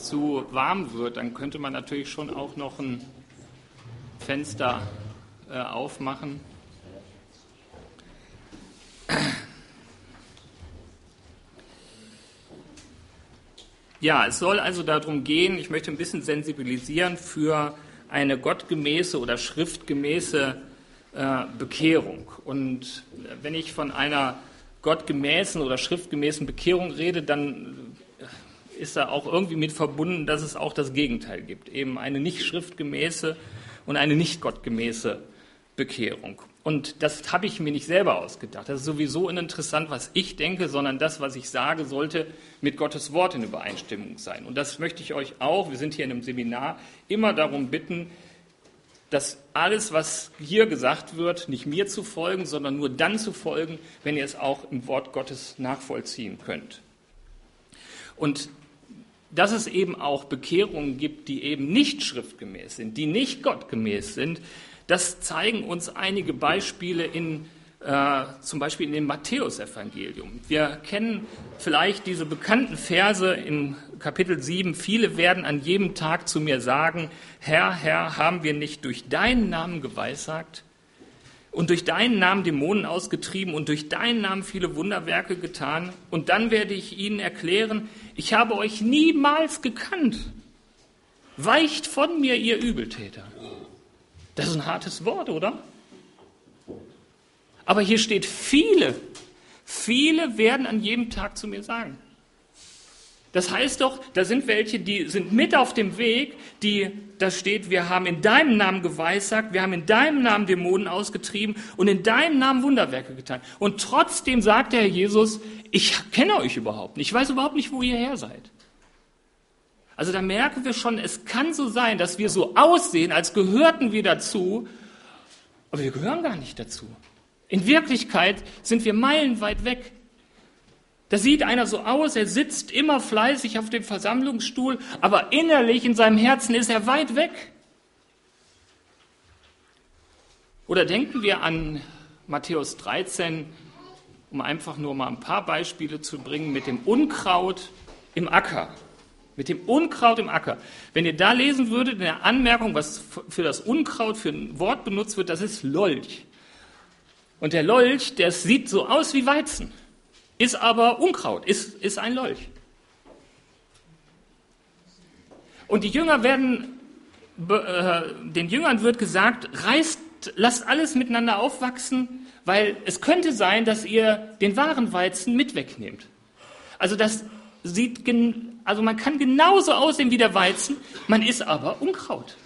zu warm wird, dann könnte man natürlich schon auch noch ein Fenster aufmachen. Ja, es soll also darum gehen, ich möchte ein bisschen sensibilisieren für eine gottgemäße oder schriftgemäße Bekehrung. Und wenn ich von einer gottgemäßen oder schriftgemäßen Bekehrung rede, dann ist da auch irgendwie mit verbunden, dass es auch das Gegenteil gibt, eben eine nicht schriftgemäße und eine nicht gottgemäße Bekehrung. Und das habe ich mir nicht selber ausgedacht. Das ist sowieso uninteressant, was ich denke, sondern das, was ich sage, sollte mit Gottes Wort in Übereinstimmung sein. Und das möchte ich euch auch, wir sind hier in einem Seminar, immer darum bitten, dass alles, was hier gesagt wird, nicht mir zu folgen, sondern nur dann zu folgen, wenn ihr es auch im Wort Gottes nachvollziehen könnt. Und dass es eben auch Bekehrungen gibt, die eben nicht schriftgemäß sind, die nicht gottgemäß sind, das zeigen uns einige Beispiele zum Beispiel in dem Matthäusevangelium. Wir kennen vielleicht diese bekannten Verse in Kapitel 7. Viele werden an jedem Tag zu mir sagen, Herr, Herr, haben wir nicht durch deinen Namen geweissagt und durch deinen Namen Dämonen ausgetrieben und durch deinen Namen viele Wunderwerke getan? Und dann werde ich ihnen erklären, ich habe euch niemals gekannt. Weicht von mir, ihr Übeltäter. Das ist ein hartes Wort, oder? Aber hier steht viele werden an jedem Tag zu mir sagen. Das heißt doch, da sind welche, die sind mit auf dem Weg, da steht, wir haben in deinem Namen geweissagt, wir haben in deinem Namen Dämonen ausgetrieben und in deinem Namen Wunderwerke getan. Und trotzdem sagt der Herr Jesus, ich kenne euch überhaupt nicht, ich weiß überhaupt nicht, wo ihr her seid. Also da merken wir schon, es kann so sein, dass wir so aussehen, als gehörten wir dazu, aber wir gehören gar nicht dazu. In Wirklichkeit sind wir meilenweit weg. Da sieht einer so aus, er sitzt immer fleißig auf dem Versammlungsstuhl, aber innerlich in seinem Herzen ist er weit weg. Oder denken wir an Matthäus 13, um einfach nur mal ein paar Beispiele zu bringen, mit dem Unkraut im Acker. Mit dem Unkraut im Acker. Wenn ihr da lesen würdet, in der Anmerkung, was für das Unkraut für ein Wort benutzt wird, das ist Lolch. Und der Lolch, der sieht so aus wie Weizen, ist aber Unkraut, ist ein Lolch. Und den Jüngern wird gesagt, lasst alles miteinander aufwachsen, weil es könnte sein, dass ihr den wahren Weizen mit wegnehmt. Also man kann genauso aussehen wie der Weizen, man ist aber Unkraut.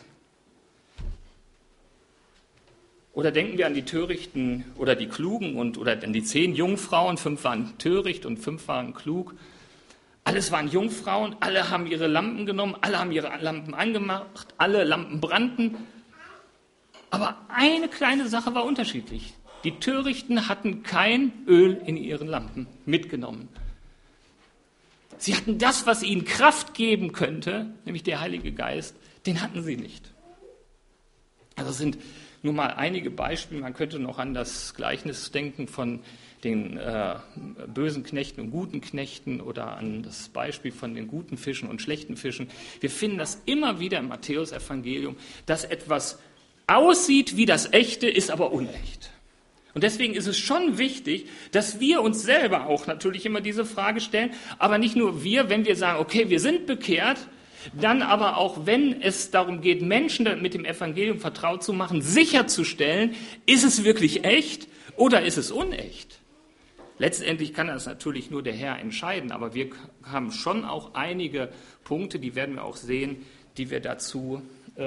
Oder denken wir an die Törichten oder die Klugen oder an die 10 Jungfrauen, 5 waren töricht und 5 waren klug. Alles waren Jungfrauen, alle haben ihre Lampen genommen, alle haben ihre Lampen angemacht, alle Lampen brannten. Aber eine kleine Sache war unterschiedlich. Die Törichten hatten kein Öl in ihren Lampen mitgenommen. Sie hatten das, was ihnen Kraft geben könnte, nämlich der Heilige Geist, den hatten sie nicht. Also sind nur mal einige Beispiele. Man könnte noch an das Gleichnis denken von den bösen Knechten und guten Knechten oder an das Beispiel von den guten Fischen und schlechten Fischen. Wir finden das immer wieder im Matthäusevangelium, dass etwas aussieht wie das Echte, ist aber unecht. Und deswegen ist es schon wichtig, dass wir uns selber auch natürlich immer diese Frage stellen, aber nicht nur wir, wenn wir sagen, okay, wir sind bekehrt, dann aber auch, wenn es darum geht, Menschen mit dem Evangelium vertraut zu machen, sicherzustellen, ist es wirklich echt oder ist es unecht? Letztendlich kann das natürlich nur der Herr entscheiden, aber wir haben schon auch einige Punkte, die werden wir auch sehen, die wir dazu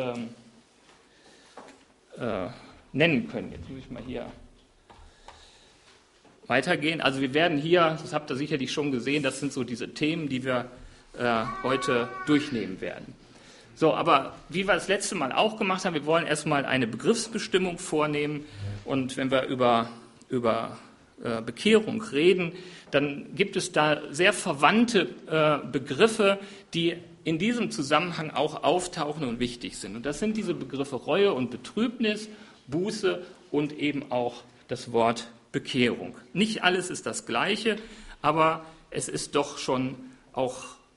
nennen können. Jetzt muss ich mal hier weitergehen. Also wir werden hier, das habt ihr sicherlich schon gesehen, das sind so diese Themen, die wir heute durchnehmen werden. So, aber wie wir das letzte Mal auch gemacht haben, wir wollen erstmal eine Begriffsbestimmung vornehmen und wenn wir über Bekehrung reden, dann gibt es da sehr verwandte Begriffe, die in diesem Zusammenhang auch auftauchen und wichtig sind. Und das sind diese Begriffe Reue und Betrübnis, Buße und eben auch das Wort Bekehrung. Nicht alles ist das Gleiche, aber es ist doch schon auch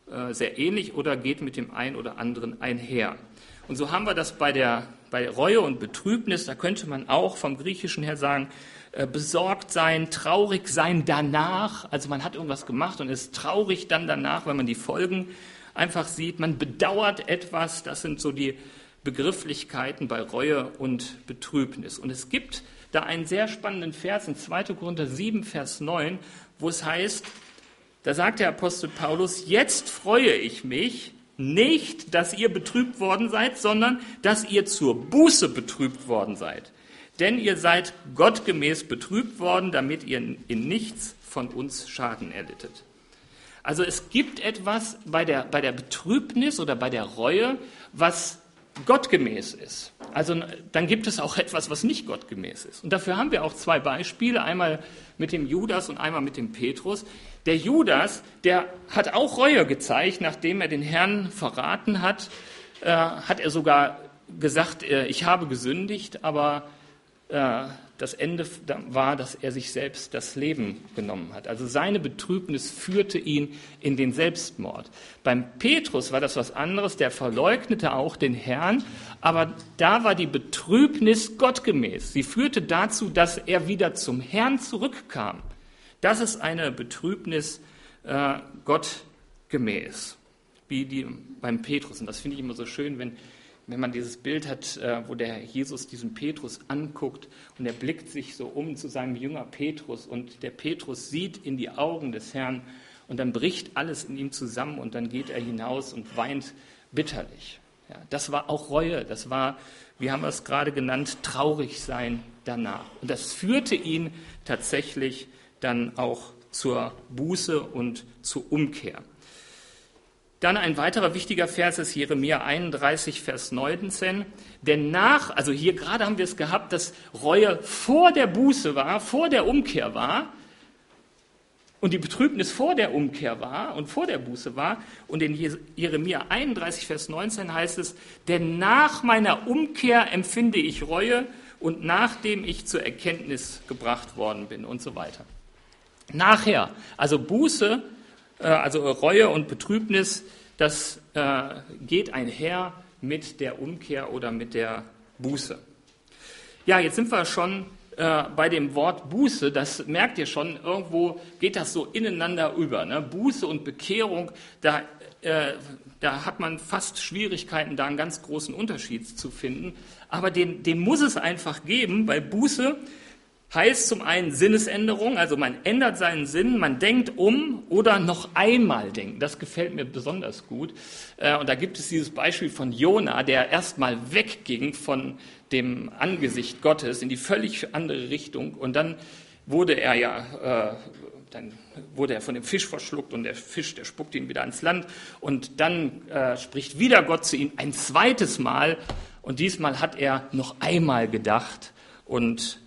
sehr ähnlich oder geht mit dem einen oder anderen einher. Und so haben wir das bei Reue und Betrübnis, da könnte man auch vom Griechischen her sagen, besorgt sein, traurig sein danach. Also man hat irgendwas gemacht und ist traurig dann danach, wenn man die Folgen einfach sieht. Man bedauert etwas, das sind so die Begrifflichkeiten bei Reue und Betrübnis. Und es gibt da einen sehr spannenden Vers in 2. Korinther 7, Vers 9, wo es heißt, da sagt der Apostel Paulus, jetzt freue ich mich nicht, dass ihr betrübt worden seid, sondern dass ihr zur Buße betrübt worden seid. Denn ihr seid gottgemäß betrübt worden, damit ihr in nichts von uns Schaden erlittet. Also es gibt etwas bei der Betrübnis oder bei der Reue, was gottgemäß ist. Also dann gibt es auch etwas, was nicht gottgemäß ist. Und dafür haben wir auch 2 Beispiele, einmal mit dem Judas und einmal mit dem Petrus. Der Judas, der hat auch Reue gezeigt, nachdem er den Herrn verraten hat, hat er sogar gesagt, ich habe gesündigt, aber das Ende war, dass er sich selbst das Leben genommen hat. Also seine Betrübnis führte ihn in den Selbstmord. Beim Petrus war das was anderes, der verleugnete auch den Herrn, aber da war die Betrübnis gottgemäß. Sie führte dazu, dass er wieder zum Herrn zurückkam. Das ist eine Betrübnis gottgemäß, wie die beim Petrus. Und das finde ich immer so schön, wenn man dieses Bild hat, wo der Jesus diesen Petrus anguckt und er blickt sich so um zu seinem Jünger Petrus und der Petrus sieht in die Augen des Herrn und dann bricht alles in ihm zusammen und dann geht er hinaus und weint bitterlich. Ja, das war auch Reue, das war, wie haben wir es gerade genannt, traurig sein danach. Und das führte ihn tatsächlich dann auch zur Buße und zur Umkehr. Dann ein weiterer wichtiger Vers ist Jeremia 31, Vers 19. Denn also hier gerade haben wir es gehabt, dass Reue vor der Buße war, vor der Umkehr war und die Betrübnis vor der Umkehr war und vor der Buße war. Und in Jeremia 31, Vers 19 heißt es, denn nach meiner Umkehr empfinde ich Reue und nachdem ich zur Erkenntnis gebracht worden bin und so weiter. Nachher, also Buße, also Reue und Betrübnis, das geht einher mit der Umkehr oder mit der Buße. Ja, jetzt sind wir schon bei dem Wort Buße, das merkt ihr schon, irgendwo geht das so ineinander über. Ne? Buße und Bekehrung, da hat man fast Schwierigkeiten, da einen ganz großen Unterschied zu finden. Aber den muss es einfach geben, weil Buße heißt zum einen Sinnesänderung, also man ändert seinen Sinn, man denkt um oder noch einmal denken. Das gefällt mir besonders gut. Und da gibt es dieses Beispiel von Jona, der erstmal wegging von dem Angesicht Gottes in die völlig andere Richtung. Und dann wurde er von dem Fisch verschluckt und der Fisch, der spuckte ihn wieder ans Land. Und dann spricht wieder Gott zu ihm ein zweites Mal. Und diesmal hat er noch einmal gedacht und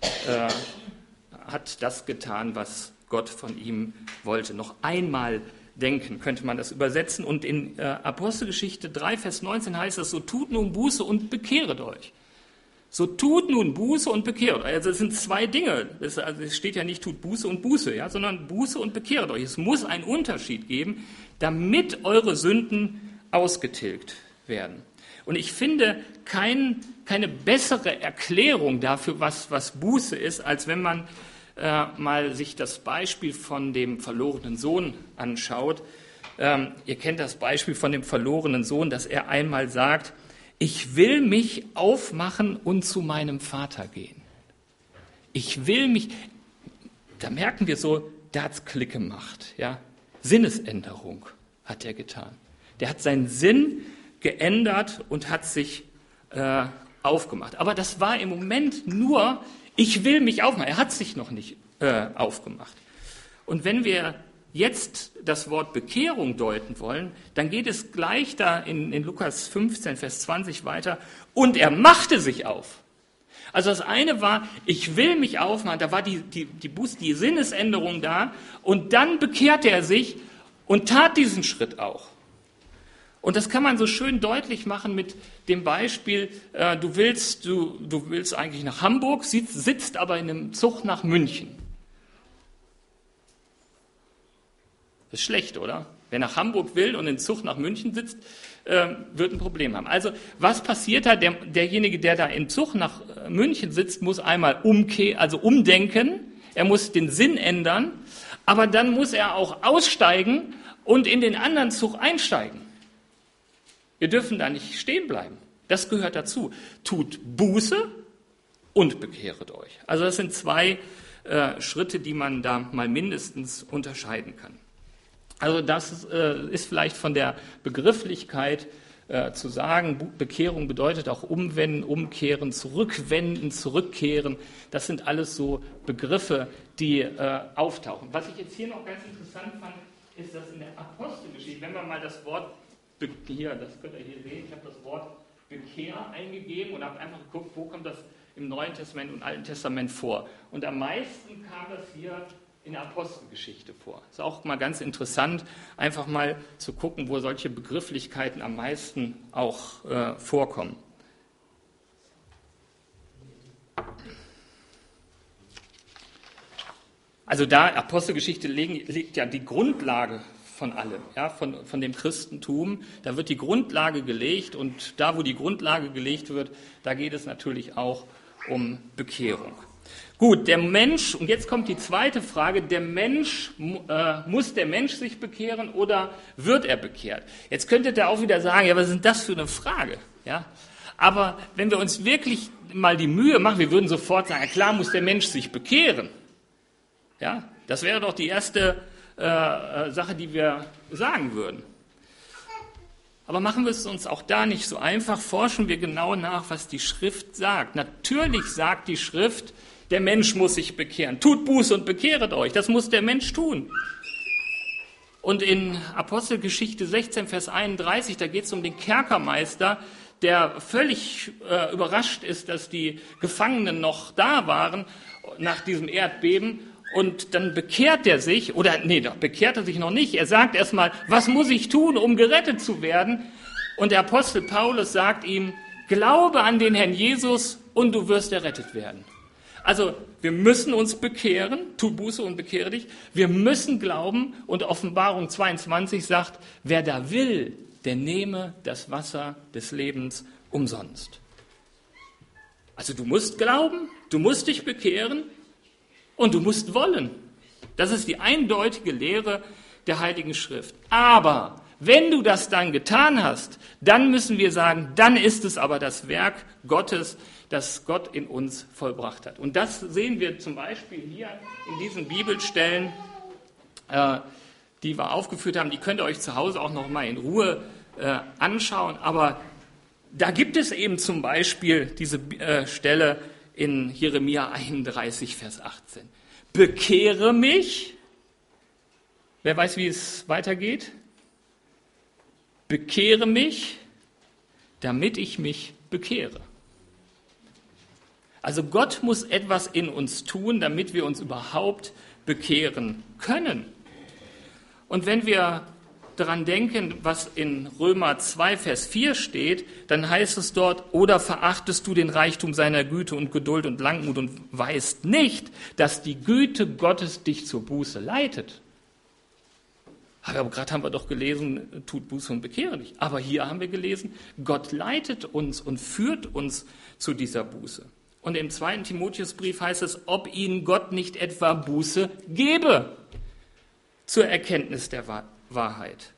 hat das getan, was Gott von ihm wollte. Noch einmal denken, könnte man das übersetzen. Und in Apostelgeschichte 3, Vers 19 heißt es, so tut nun Buße und bekehret euch. So tut nun Buße und bekehret euch. Also es sind 2 Dinge. Es steht ja nicht, tut Buße und Buße, ja, sondern Buße und bekehret euch. Es muss einen Unterschied geben, damit eure Sünden ausgetilgt werden. Und ich finde keine bessere Erklärung dafür, was Buße ist, als wenn man mal sich das Beispiel von dem verlorenen Sohn anschaut. Ihr kennt das Beispiel von dem verlorenen Sohn, dass er einmal sagt, ich will mich aufmachen und zu meinem Vater gehen. Da merken wir so, der hat's Klick gemacht. Ja? Sinnesänderung hat er getan. Der hat seinen Sinn geändert und hat sich aufgemacht. Aber das war im Moment nur, ich will mich aufmachen. Er hat sich noch nicht aufgemacht. Und wenn wir jetzt das Wort Bekehrung deuten wollen, dann geht es gleich da in Lukas 15, Vers 20 weiter. Und er machte sich auf. Also das eine war, ich will mich aufmachen, da war die Sinnesänderung da. Und dann bekehrte er sich und tat diesen Schritt auch. Und das kann man so schön deutlich machen mit dem Beispiel, du willst eigentlich nach Hamburg, sitzt aber in einem Zug nach München. Das ist schlecht, oder? Wer nach Hamburg will und in Zug nach München sitzt, wird ein Problem haben. Also was passiert da? Derjenige, der da im Zug nach München sitzt, muss einmal umdenken, er muss den Sinn ändern, aber dann muss er auch aussteigen und in den anderen Zug einsteigen. Wir dürfen da nicht stehen bleiben. Das gehört dazu. Tut Buße und bekehret euch. Also das sind 2 Schritte, die man da mal mindestens unterscheiden kann. Also das ist vielleicht von der Begrifflichkeit zu sagen, Bekehrung bedeutet auch umwenden, umkehren, zurückwenden, zurückkehren. Das sind alles so Begriffe, die auftauchen. Was ich jetzt hier noch ganz interessant fand, ist, dass in der Apostelgeschichte, wenn wir mal das Wort Bekehr, das könnt ihr hier sehen, ich habe das Wort Bekehr eingegeben und habe einfach geguckt, wo kommt das im Neuen Testament und Alten Testament vor. Und am meisten kam das hier in der Apostelgeschichte vor. Ist auch mal ganz interessant, einfach mal zu gucken, wo solche Begrifflichkeiten am meisten auch vorkommen. Also da Apostelgeschichte liegt ja die Grundlage von allem, ja, von dem Christentum. Da wird die Grundlage gelegt und da, wo die Grundlage gelegt wird, da geht es natürlich auch um Bekehrung. Gut, der Mensch, und jetzt kommt die zweite Frage, muss der Mensch sich bekehren oder wird er bekehrt? Jetzt könntet ihr auch wieder sagen, ja, was ist denn das für eine Frage? Ja? Aber wenn wir uns wirklich mal die Mühe machen, wir würden sofort sagen, klar muss der Mensch sich bekehren. Ja? Das wäre doch die erste Sache, die wir sagen würden. Aber machen wir es uns auch da nicht so einfach, forschen wir genau nach, was die Schrift sagt. Natürlich sagt die Schrift, der Mensch muss sich bekehren. Tut Buße und bekehret euch. Das muss der Mensch tun. Und in Apostelgeschichte 16, Vers 31, da geht es um den Kerkermeister, der völlig überrascht ist, dass die Gefangenen noch da waren nach diesem Erdbeben. Und dann bekehrt er sich, bekehrt er sich noch nicht. Er sagt erstmal, was muss ich tun, um gerettet zu werden? Und der Apostel Paulus sagt ihm, glaube an den Herrn Jesus und du wirst errettet werden. Also wir müssen uns bekehren, tu Buße und bekehre dich. Wir müssen glauben und Offenbarung 22 sagt, wer da will, der nehme das Wasser des Lebens umsonst. Also du musst glauben, du musst dich bekehren und du musst wollen. Das ist die eindeutige Lehre der Heiligen Schrift. Aber wenn du das dann getan hast, dann müssen wir sagen, dann ist es aber das Werk Gottes, das Gott in uns vollbracht hat. Und das sehen wir zum Beispiel hier in diesen Bibelstellen, die wir aufgeführt haben. Die könnt ihr euch zu Hause auch noch mal in Ruhe anschauen. Aber da gibt es eben zum Beispiel diese Stelle in Jeremia 31, Vers 18. Bekehre mich. Wer weiß, wie es weitergeht? Bekehre mich, damit ich mich bekehre. Also Gott muss etwas in uns tun, damit wir uns überhaupt bekehren können. Und wenn wir daran denken, was in Römer 2, Vers 4 steht, dann heißt es dort, oder verachtest du den Reichtum seiner Güte und Geduld und Langmut und weißt nicht, dass die Güte Gottes dich zur Buße leitet. Aber gerade haben wir doch gelesen, tut Buße und bekehre dich. Aber hier haben wir gelesen, Gott leitet uns und führt uns zu dieser Buße. Und im 2. Timotheusbrief heißt es, ob ihnen Gott nicht etwa Buße gebe zur Erkenntnis der Wahrheit.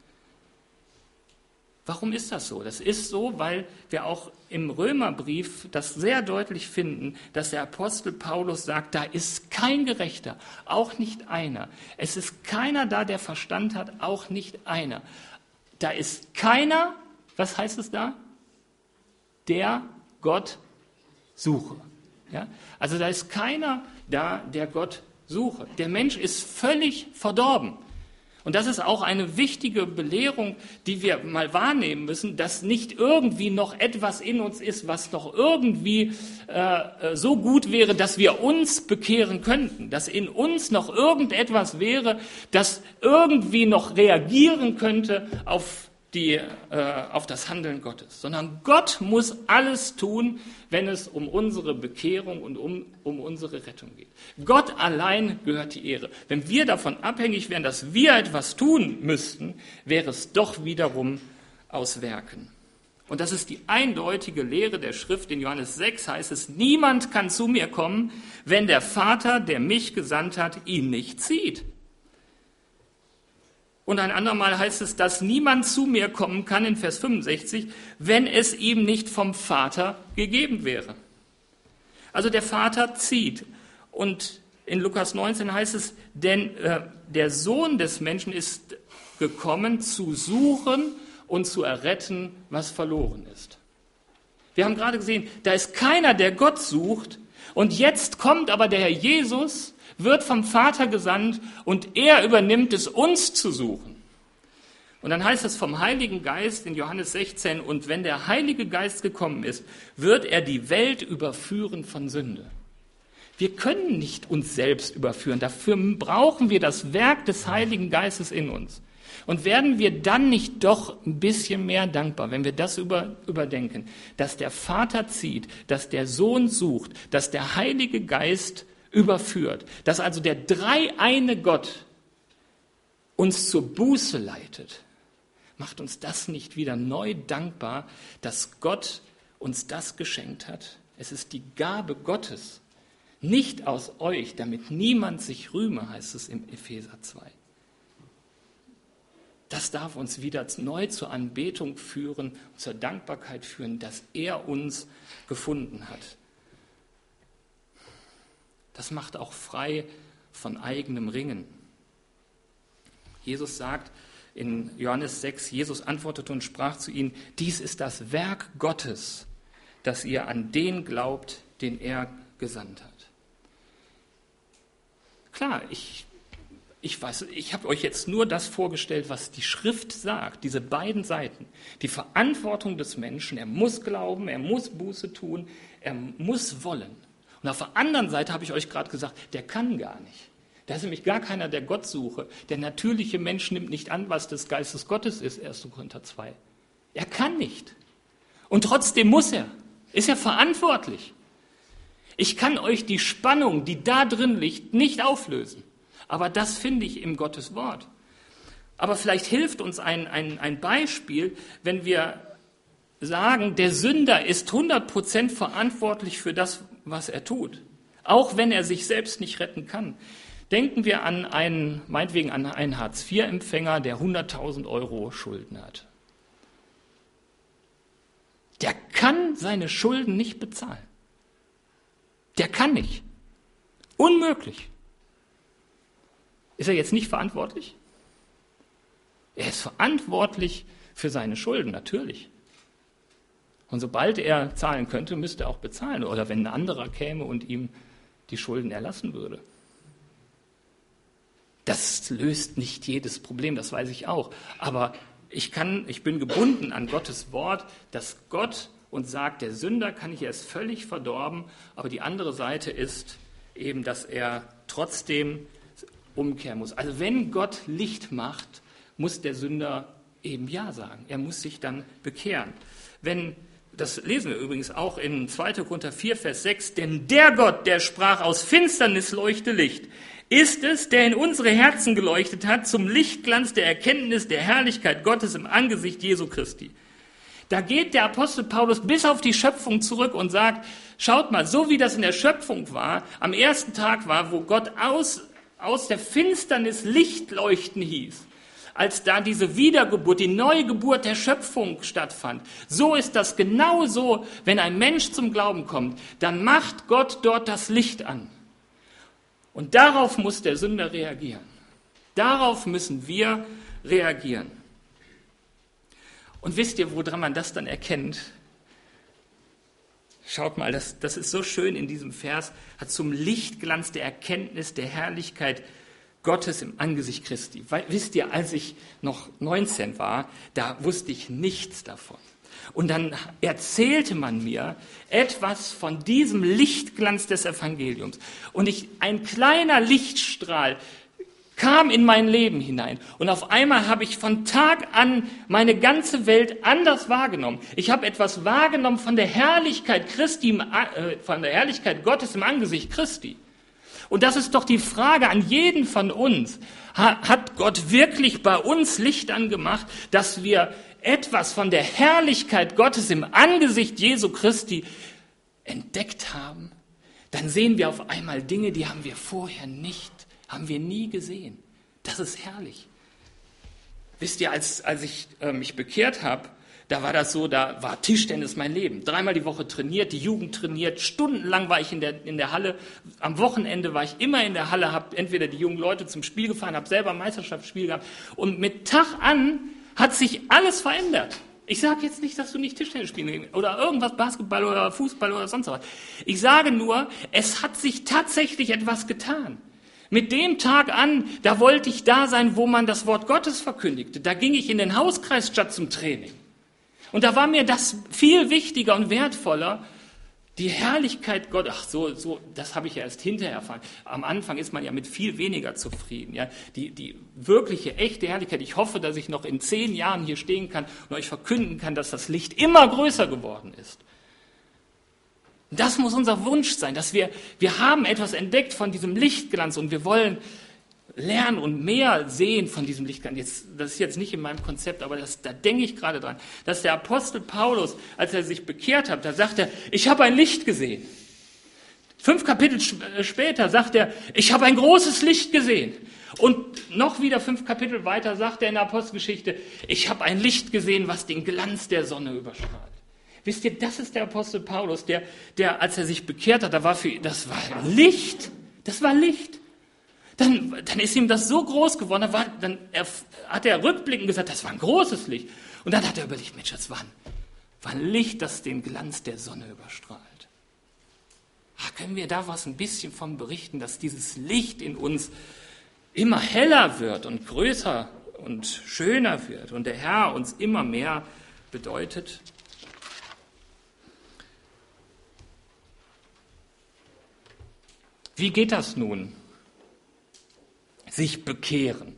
Warum ist das so? Das ist so, weil wir auch im Römerbrief das sehr deutlich finden, dass der Apostel Paulus sagt, da ist kein Gerechter, auch nicht einer. Es ist keiner da, der Verstand hat, auch nicht einer. Da ist keiner, was heißt es da? Der Gott suche. Ja? Also da ist keiner da, der Gott suche. Der Mensch ist völlig verdorben. Und das ist auch eine wichtige Belehrung, die wir mal wahrnehmen müssen, dass nicht irgendwie noch etwas in uns ist, was noch irgendwie so gut wäre, dass wir uns bekehren könnten. Dass in uns noch irgendetwas wäre, das irgendwie noch reagieren könnte auf auf das Handeln Gottes, sondern Gott muss alles tun, wenn es um unsere Bekehrung und um unsere Rettung geht. Gott allein gehört die Ehre. Wenn wir davon abhängig wären, dass wir etwas tun müssten, wäre es doch wiederum aus Werken. Und das ist die eindeutige Lehre der Schrift. In Johannes 6 heißt es, niemand kann zu mir kommen, wenn der Vater, der mich gesandt hat, ihn nicht zieht. Und ein andermal heißt es, dass niemand zu mir kommen kann, in Vers 65, wenn es ihm nicht vom Vater gegeben wäre. Also der Vater zieht. Und in Lukas 19 heißt es, denn der Sohn des Menschen ist gekommen, zu suchen und zu erretten, was verloren ist. Wir haben gerade gesehen, da ist keiner, der Gott sucht. Und jetzt kommt aber der Herr Jesus, wird vom Vater gesandt und er übernimmt es, uns zu suchen. Und dann heißt es vom Heiligen Geist in Johannes 16, und wenn der Heilige Geist gekommen ist, wird er die Welt überführen von Sünde. Wir können nicht uns selbst überführen, dafür brauchen wir das Werk des Heiligen Geistes in uns. Und werden wir dann nicht doch ein bisschen mehr dankbar, wenn wir das überdenken, dass der Vater zieht, dass der Sohn sucht, dass der Heilige Geist überführt, dass also der dreieine Gott uns zur Buße leitet, macht uns das nicht wieder neu dankbar, dass Gott uns das geschenkt hat? Es ist die Gabe Gottes, nicht aus euch, damit niemand sich rühme, heißt es im Epheser 2. Das darf uns wieder neu zur Anbetung führen, zur Dankbarkeit führen, dass er uns gefunden hat. Das macht auch frei von eigenem Ringen. Jesus sagt in Johannes 6, Jesus antwortete und sprach zu ihnen, dies ist das Werk Gottes, dass ihr an den glaubt, den er gesandt hat. Klar, ich weiß, ich habe euch jetzt nur das vorgestellt, was die Schrift sagt, diese beiden Seiten. Die Verantwortung des Menschen, er muss glauben, er muss Buße tun, er muss wollen. Und auf der anderen Seite habe ich euch gerade gesagt, der kann gar nicht. Da ist nämlich gar keiner, der Gott suche. Der natürliche Mensch nimmt nicht an, was des Geistes Gottes ist, 1. Korinther 2. Er kann nicht. Und trotzdem muss er. Ist er verantwortlich. Ich kann euch die Spannung, die da drin liegt, nicht auflösen. Aber das finde ich im Gottes Wort. Aber vielleicht hilft uns ein Beispiel, wenn wir sagen, der Sünder ist 100% verantwortlich für das, was er tut. Auch wenn er sich selbst nicht retten kann. Denken wir meinetwegen an einen Hartz-IV-Empfänger, der 100.000 Euro Schulden hat. Der kann seine Schulden nicht bezahlen. Der kann nicht. Unmöglich. Ist er jetzt nicht verantwortlich? Er ist verantwortlich für seine Schulden, natürlich. Und sobald er zahlen könnte, müsste er auch bezahlen. Oder wenn ein anderer käme und ihm die Schulden erlassen würde. Das löst nicht jedes Problem, das weiß ich auch. Aber ich bin gebunden an Gottes Wort, dass Gott uns sagt, der Sünder kann ich erst völlig verdorben, aber die andere Seite ist eben, dass er trotzdem umkehren muss. Also wenn Gott Licht macht, muss der Sünder eben Ja sagen. Er muss sich dann bekehren. Das lesen wir übrigens auch in 2. Korinther 4, Vers 6, denn der Gott, der sprach, aus Finsternis leuchte Licht, ist es, der in unsere Herzen geleuchtet hat, zum Lichtglanz der Erkenntnis der Herrlichkeit Gottes im Angesicht Jesu Christi. Da geht der Apostel Paulus bis auf die Schöpfung zurück und sagt, schaut mal, so wie das in der Schöpfung war, am ersten Tag war, wo Gott aus der Finsternis Licht leuchten hieß, als da diese Wiedergeburt, die Neugeburt der Schöpfung stattfand. So ist das genauso, wenn ein Mensch zum Glauben kommt, dann macht Gott dort das Licht an. Und darauf muss der Sünder reagieren. Darauf müssen wir reagieren. Und wisst ihr, woran man das dann erkennt? Schaut mal, das ist so schön in diesem Vers, hat zum Lichtglanz der Erkenntnis der Herrlichkeit Gottes im Angesicht Christi. Weil, wisst ihr, als ich noch 19 war, da wusste ich nichts davon. Und dann erzählte man mir etwas von diesem Lichtglanz des Evangeliums. Und ein kleiner Lichtstrahl kam in mein Leben hinein. Und auf einmal habe ich von Tag an meine ganze Welt anders wahrgenommen. Ich habe etwas wahrgenommen von der Herrlichkeit Christi, von der Herrlichkeit Gottes im Angesicht Christi. Und das ist doch die Frage an jeden von uns. Hat Gott wirklich bei uns Licht angemacht, dass wir etwas von der Herrlichkeit Gottes im Angesicht Jesu Christi entdeckt haben? Dann sehen wir auf einmal Dinge, die haben wir vorher haben wir nie gesehen. Das ist herrlich. Wisst ihr, als ich mich bekehrt habe, da war Tischtennis mein Leben. 3-mal die Woche trainiert, die Jugend trainiert, stundenlang war ich in der Halle. Am Wochenende war ich immer in der Halle, habe entweder die jungen Leute zum Spiel gefahren, habe selber ein Meisterschaftsspiel gehabt. Und mit Tag an hat sich alles verändert. Ich sage jetzt nicht, dass du nicht Tischtennis spielen kannst oder irgendwas, Basketball oder Fußball oder sonst was. Ich sage nur, es hat sich tatsächlich etwas getan. Mit dem Tag an, da wollte ich da sein, wo man das Wort Gottes verkündigte. Da ging ich in den Hauskreis statt zum Training. Und da war mir das viel wichtiger und wertvoller, die Herrlichkeit Gottes. Das habe ich ja erst hinterher erfahren. Am Anfang ist man ja mit viel weniger zufrieden. Ja? Die wirkliche, echte Herrlichkeit. Ich hoffe, dass ich noch in 10 Jahren hier stehen kann und euch verkünden kann, dass das Licht immer größer geworden ist. Das muss unser Wunsch sein, dass wir haben etwas entdeckt von diesem Lichtglanz und wir wollen lernen und mehr sehen von diesem Lichtglanz. Das ist jetzt nicht in meinem Konzept, aber da denke ich gerade dran, dass der Apostel Paulus, als er sich bekehrt hat, da sagt er, ich habe ein Licht gesehen. 5 Kapitel später sagt er, ich habe ein großes Licht gesehen. Und noch wieder 5 Kapitel weiter sagt er in der Apostelgeschichte, ich habe ein Licht gesehen, was den Glanz der Sonne überstrahlt. Wisst ihr, das ist der Apostel Paulus, der als er sich bekehrt hat, das war Licht. Das war Licht. Dann ist ihm das so groß geworden, dann hat er rückblickend gesagt, das war ein großes Licht. Und dann hat er überlegt, Mensch, das war ein Licht, das den Glanz der Sonne überstrahlt. Können wir da ein bisschen von berichten, dass dieses Licht in uns immer heller wird und größer und schöner wird und der Herr uns immer mehr bedeutet? Wie geht das nun? Sich bekehren.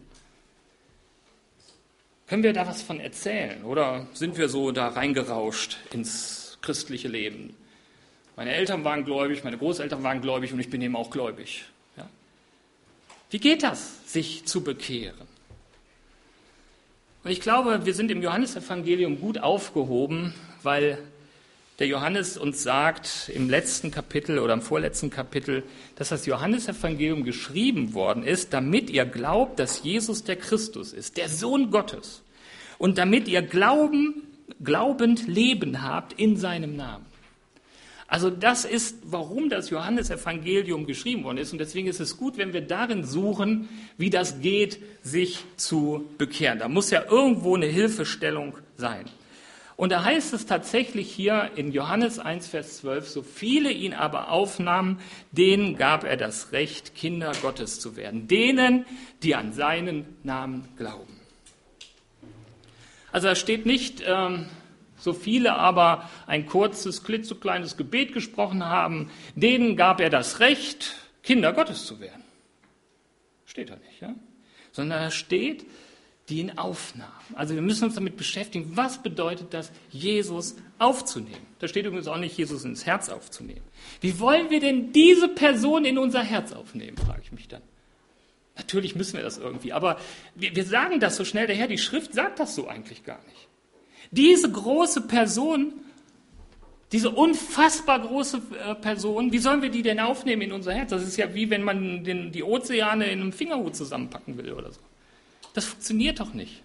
Können wir da was von erzählen? Oder sind wir so da reingerauscht ins christliche Leben? Meine Eltern waren gläubig, meine Großeltern waren gläubig und ich bin eben auch gläubig. Ja? Wie geht das, sich zu bekehren? Und ich glaube, wir sind im Johannesevangelium gut aufgehoben, weil der Johannes uns sagt im letzten Kapitel oder im vorletzten Kapitel, dass das Johannesevangelium geschrieben worden ist, damit ihr glaubt, dass Jesus der Christus ist, der Sohn Gottes. Und damit ihr glaubend Leben habt in seinem Namen. Also das ist, warum das Johannesevangelium geschrieben worden ist. Und deswegen ist es gut, wenn wir darin suchen, wie das geht, sich zu bekehren. Da muss ja irgendwo eine Hilfestellung sein. Und da heißt es tatsächlich hier in Johannes 1, Vers 12, so viele ihn aber aufnahmen, denen gab er das Recht, Kinder Gottes zu werden. Denen, die an seinen Namen glauben. Also da steht nicht, so viele aber ein kurzes, klitzekleines Gebet gesprochen haben, denen gab er das Recht, Kinder Gottes zu werden. Steht da nicht, ja? Sondern da steht, die ihn aufnahmen. Also wir müssen uns damit beschäftigen, was bedeutet das, Jesus aufzunehmen? Da steht übrigens auch nicht, Jesus ins Herz aufzunehmen. Wie wollen wir denn diese Person in unser Herz aufnehmen, frage ich mich dann. Natürlich müssen wir das irgendwie, aber wir sagen das so schnell daher, die Schrift sagt das so eigentlich gar nicht. Diese große Person, diese unfassbar große Person, wie sollen wir die denn aufnehmen in unser Herz? Das ist ja wie wenn man die Ozeane in einem Fingerhut zusammenpacken will oder so. Das funktioniert doch nicht.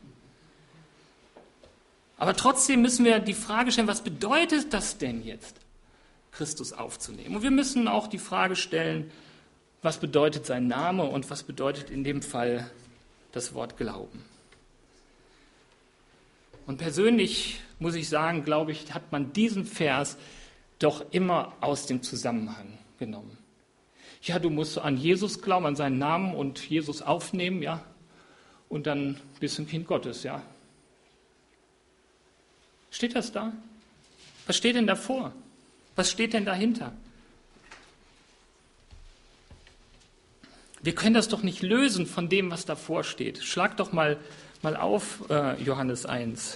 Aber trotzdem müssen wir die Frage stellen, was bedeutet das denn jetzt, Christus aufzunehmen? Und wir müssen auch die Frage stellen, was bedeutet sein Name und was bedeutet in dem Fall das Wort Glauben? Und persönlich muss ich sagen, glaube ich, hat man diesen Vers doch immer aus dem Zusammenhang genommen. Ja, du musst an Jesus glauben, an seinen Namen und Jesus aufnehmen, ja. Und dann bist du ein Kind Gottes, ja. Steht das da? Was steht denn davor? Was steht denn dahinter? Wir können das doch nicht lösen von dem, was davor steht. Schlag doch mal auf, Johannes 1.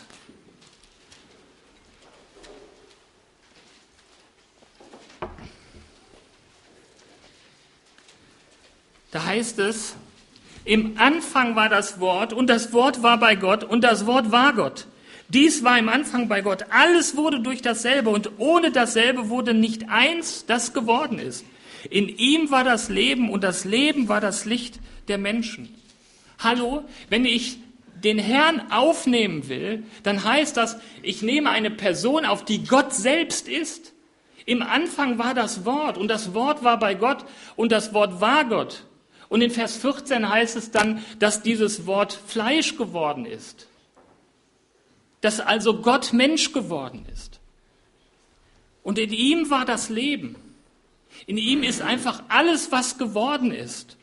Da heißt es, im Anfang war das Wort und das Wort war bei Gott und das Wort war Gott. Dies war im Anfang bei Gott. Alles wurde durch dasselbe und ohne dasselbe wurde nicht eins, das geworden ist. In ihm war das Leben und das Leben war das Licht der Menschen. Hallo, wenn ich den Herrn aufnehmen will, dann heißt das, ich nehme eine Person auf, die Gott selbst ist. Im Anfang war das Wort und das Wort war bei Gott und das Wort war Gott. Und in Vers 14 heißt es dann, dass dieses Wort Fleisch geworden ist. Dass also Gott Mensch geworden ist. Und in ihm war das Leben. In ihm ist einfach alles, was geworden ist.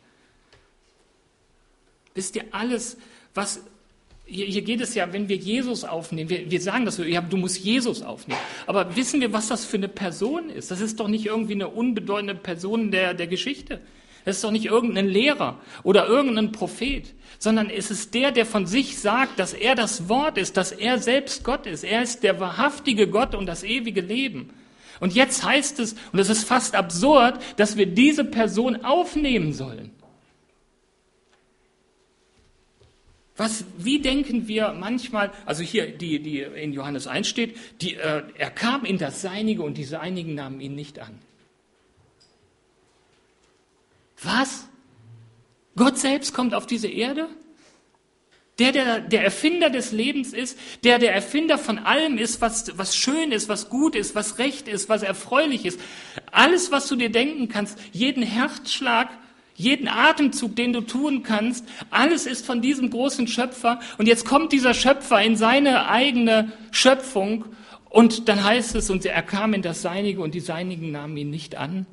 Wisst ihr, alles, was... Hier geht es ja, wenn wir Jesus aufnehmen, wir sagen das so, ja, du musst Jesus aufnehmen. Aber wissen wir, was das für eine Person ist? Das ist doch nicht irgendwie eine unbedeutende Person der Geschichte. Das ist doch nicht irgendein Lehrer oder irgendein Prophet, sondern es ist der von sich sagt, dass er das Wort ist, dass er selbst Gott ist. Er ist der wahrhaftige Gott und das ewige Leben. Und jetzt heißt es, und es ist fast absurd, dass wir diese Person aufnehmen sollen. Wie denken wir manchmal, also hier, die in Johannes 1 steht, er kam in das Seinige und die Seinigen nahmen ihn nicht an. Was? Gott selbst kommt auf diese Erde? Der Erfinder des Lebens ist, der Erfinder von allem ist, was schön ist, was gut ist, was recht ist, was erfreulich ist. Alles, was du dir denken kannst, jeden Herzschlag, jeden Atemzug, den du tun kannst, alles ist von diesem großen Schöpfer. Und jetzt kommt dieser Schöpfer in seine eigene Schöpfung und dann heißt es, und er kam in das Seinige und die Seinigen nahmen ihn nicht an.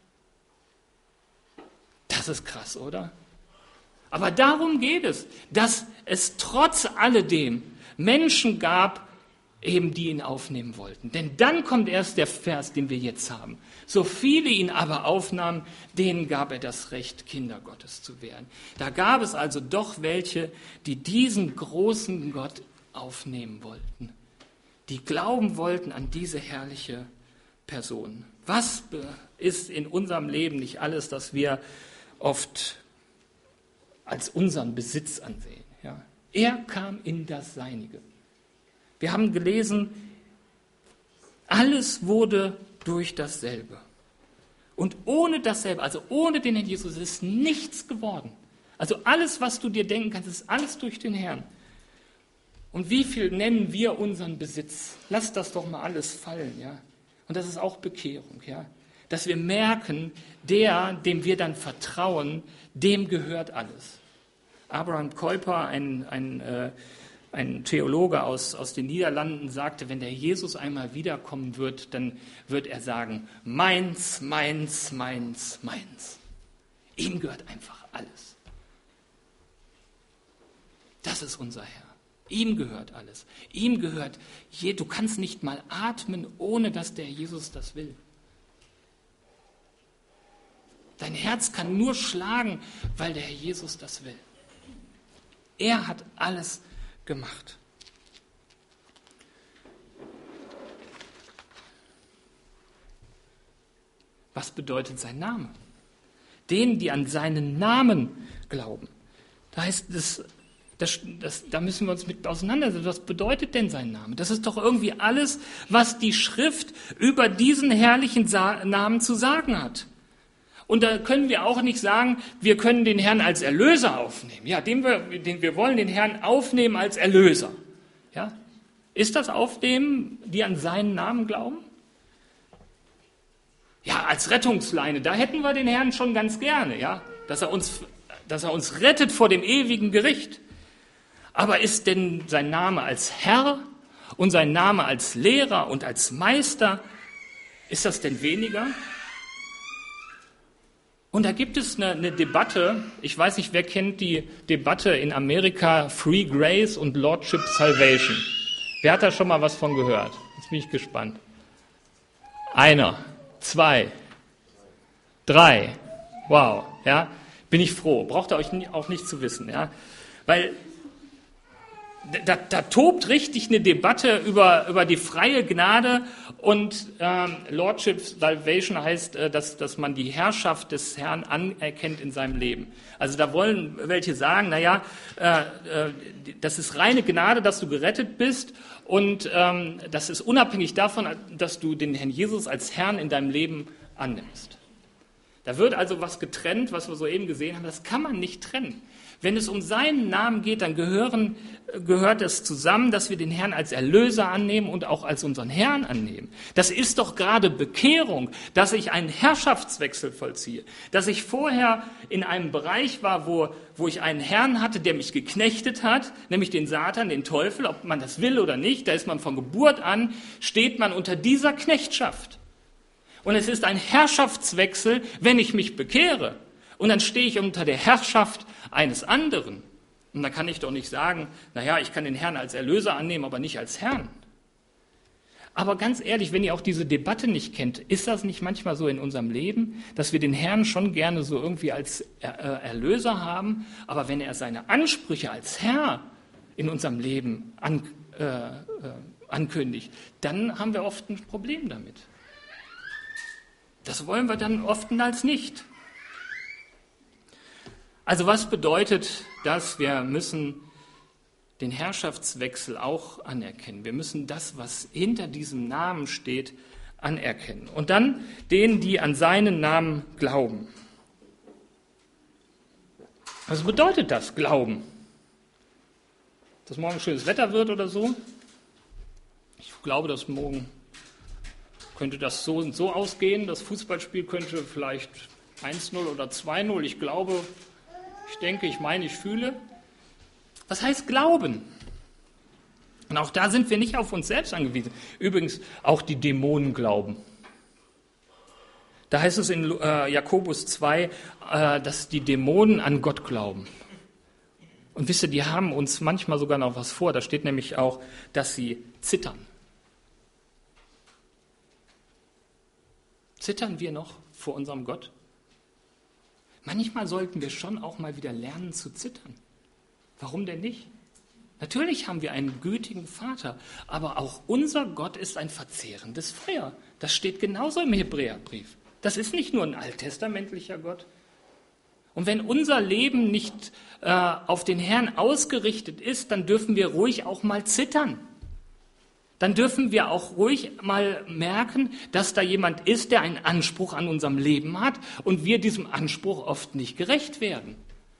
Das ist krass, oder? Aber darum geht es, dass es trotz alledem Menschen gab, eben die ihn aufnehmen wollten. Denn dann kommt erst der Vers, den wir jetzt haben. So viele ihn aber aufnahmen, denen gab er das Recht, Kinder Gottes zu werden. Da gab es also doch welche, die diesen großen Gott aufnehmen wollten. Die glauben wollten an diese herrliche Person. Was ist in unserem Leben nicht alles, das wir oft als unseren Besitz ansehen? Ja? Er kam in das Seinige. Wir haben gelesen, alles wurde durch dasselbe. Und ohne dasselbe, also ohne den Herrn Jesus, ist nichts geworden. Also alles, was du dir denken kannst, ist alles durch den Herrn. Und wie viel nennen wir unseren Besitz? Lass das doch mal alles fallen, ja. Und das ist auch Bekehrung, ja. Dass wir merken, dem wir dann vertrauen, dem gehört alles. Abraham Kuyper, ein Theologe aus den Niederlanden, sagte, wenn der Jesus einmal wiederkommen wird, dann wird er sagen, meins, meins, meins, meins. Ihm gehört einfach alles. Das ist unser Herr. Ihm gehört alles. Ihm gehört, du kannst nicht mal atmen, ohne dass der Jesus das will. Dein Herz kann nur schlagen, weil der Herr Jesus das will. Er hat alles gemacht. Was bedeutet sein Name? Denen, die an seinen Namen glauben. Da heißt es, da müssen wir uns mit auseinandersetzen. Was bedeutet denn sein Name? Das ist doch irgendwie alles, was die Schrift über diesen herrlichen Namen zu sagen hat. Und da können wir auch nicht sagen, wir können den Herrn als Erlöser aufnehmen. Ja, wir wollen den Herrn aufnehmen als Erlöser. Ja? Ist das Aufnehmen, die an seinen Namen glauben? Ja, als Rettungsleine, da hätten wir den Herrn schon ganz gerne, ja, dass er uns rettet vor dem ewigen Gericht. Aber ist denn sein Name als Herr und sein Name als Lehrer und als Meister, ist das denn weniger? Und da gibt es eine Debatte, ich weiß nicht, wer kennt die Debatte in Amerika, Free Grace und Lordship Salvation. Wer hat da schon mal was von gehört? Jetzt bin ich gespannt. 1, 2, 3, wow, ja. Bin ich froh. Braucht ihr euch auch nicht zu wissen. Ja? Weil da tobt richtig eine Debatte über die freie Gnade und Lordship Salvation heißt, dass man die Herrschaft des Herrn anerkennt in seinem Leben. Also da wollen welche sagen, naja, das ist reine Gnade, dass du gerettet bist und das ist unabhängig davon, dass du den Herrn Jesus als Herrn in deinem Leben annimmst. Da wird also was getrennt, was wir soeben gesehen haben, das kann man nicht trennen. Wenn es um seinen Namen geht, dann gehört es zusammen, dass wir den Herrn als Erlöser annehmen und auch als unseren Herrn annehmen. Das ist doch gerade Bekehrung, dass ich einen Herrschaftswechsel vollziehe. Dass ich vorher in einem Bereich war, wo ich einen Herrn hatte, der mich geknechtet hat, nämlich den Satan, den Teufel, ob man das will oder nicht, da ist man von Geburt an, steht man unter dieser Knechtschaft. Und es ist ein Herrschaftswechsel, wenn ich mich bekehre. Und dann stehe ich unter der Herrschaft eines anderen. Und dann kann ich doch nicht sagen, naja, ich kann den Herrn als Erlöser annehmen, aber nicht als Herrn. Aber ganz ehrlich, wenn ihr auch diese Debatte nicht kennt, ist das nicht manchmal so in unserem Leben, dass wir den Herrn schon gerne so irgendwie als Erlöser haben, aber wenn er seine Ansprüche als Herr in unserem Leben ankündigt, dann haben wir oft ein Problem damit. Das wollen wir dann oftmals nicht. Also was bedeutet das? Wir müssen den Herrschaftswechsel auch anerkennen. Wir müssen das, was hinter diesem Namen steht, anerkennen. Und dann denen, die an seinen Namen glauben. Was bedeutet das, Glauben? Dass morgen schönes Wetter wird oder so? Ich glaube, dass morgen könnte das so und so ausgehen. Das Fußballspiel könnte vielleicht 1-0 oder 2-0. Ich glaube, ich denke, ich meine, ich fühle. Was heißt Glauben? Und auch da sind wir nicht auf uns selbst angewiesen. Übrigens, auch die Dämonen glauben. Da heißt es in Jakobus 2, dass die Dämonen an Gott glauben. Und wisst ihr, die haben uns manchmal sogar noch was vor. Da steht nämlich auch, dass sie zittern. Zittern wir noch vor unserem Gott? Manchmal sollten wir schon auch mal wieder lernen zu zittern. Warum denn nicht? Natürlich haben wir einen gütigen Vater, aber auch unser Gott ist ein verzehrendes Feuer. Das steht genauso im Hebräerbrief. Das ist nicht nur ein alttestamentlicher Gott. Und wenn unser Leben nicht auf den Herrn ausgerichtet ist, dann dürfen wir ruhig auch mal zittern. Dann dürfen wir auch ruhig mal merken, dass da jemand ist, der einen Anspruch an unserem Leben hat und wir diesem Anspruch oft nicht gerecht werden.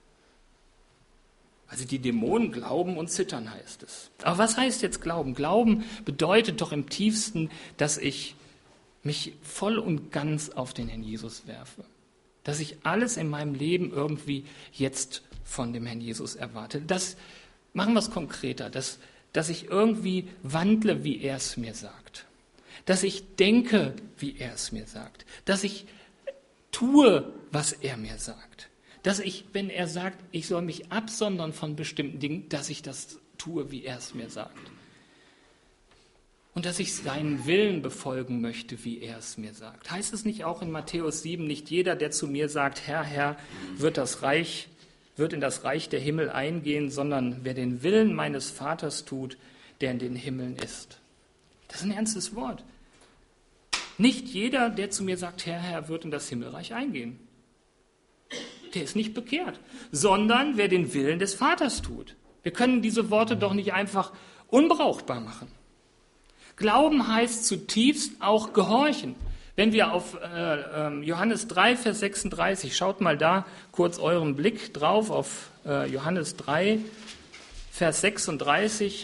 Also die Dämonen glauben und zittern, heißt es. Aber was heißt jetzt Glauben? Glauben bedeutet doch im tiefsten, dass ich mich voll und ganz auf den Herrn Jesus werfe. Dass ich alles in meinem Leben irgendwie jetzt von dem Herrn Jesus erwarte. Das machen wir es konkreter, dass ich irgendwie wandle, wie er es mir sagt. Dass ich denke, wie er es mir sagt. Dass ich tue, was er mir sagt. Dass ich, wenn er sagt, ich soll mich absondern von bestimmten Dingen, dass ich das tue, wie er es mir sagt. Und dass ich seinen Willen befolgen möchte, wie er es mir sagt. Heißt es nicht auch in Matthäus 7, nicht jeder, der zu mir sagt, Herr, Herr, wird in das Reich der Himmel eingehen, sondern wer den Willen meines Vaters tut, der in den Himmeln ist. Das ist ein ernstes Wort. Nicht jeder, der zu mir sagt, Herr, Herr, wird in das Himmelreich eingehen. Der ist nicht bekehrt, sondern wer den Willen des Vaters tut. Wir können diese Worte doch nicht einfach unbrauchbar machen. Glauben heißt zutiefst auch gehorchen. Wenn wir auf Johannes 3, Vers 36, schaut mal da kurz euren Blick drauf, auf Johannes 3, Vers 36.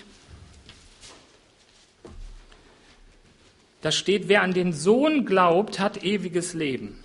Da steht, wer an den Sohn glaubt, hat ewiges Leben.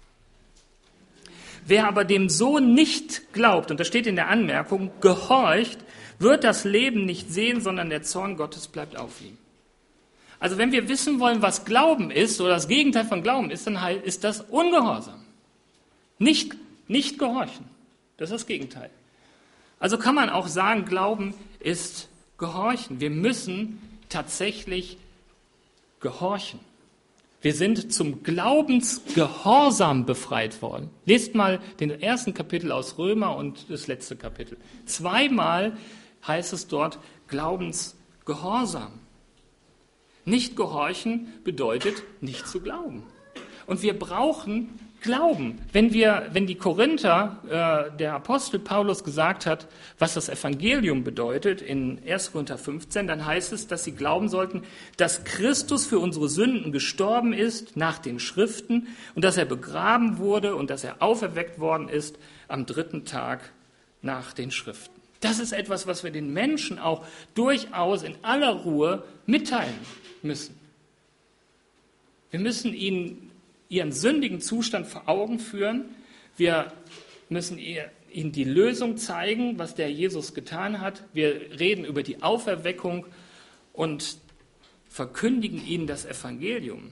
Wer aber dem Sohn nicht glaubt, und das steht in der Anmerkung, gehorcht, wird das Leben nicht sehen, sondern der Zorn Gottes bleibt auf ihm. Also wenn wir wissen wollen, was Glauben ist, oder das Gegenteil von Glauben ist, dann ist das Ungehorsam. Nicht gehorchen. Das ist das Gegenteil. Also kann man auch sagen, Glauben ist Gehorchen. Wir müssen tatsächlich gehorchen. Wir sind zum Glaubensgehorsam befreit worden. Lest mal den ersten Kapitel aus Römer und das letzte Kapitel. 2-mal heißt es dort Glaubensgehorsam. Nicht gehorchen bedeutet nicht zu glauben. Und wir brauchen Glauben. Wenn die Korinther, der Apostel Paulus gesagt hat, was das Evangelium bedeutet, in 1. Korinther 15, dann heißt es, dass sie glauben sollten, dass Christus für unsere Sünden gestorben ist nach den Schriften und dass er begraben wurde und dass er auferweckt worden ist am 3. Tag nach den Schriften. Das ist etwas, was wir den Menschen auch durchaus in aller Ruhe mitteilen müssen. Wir müssen ihnen ihren sündigen Zustand vor Augen führen. Wir müssen ihnen die Lösung zeigen, was der Jesus getan hat. Wir reden über die Auferweckung und verkündigen ihnen das Evangelium.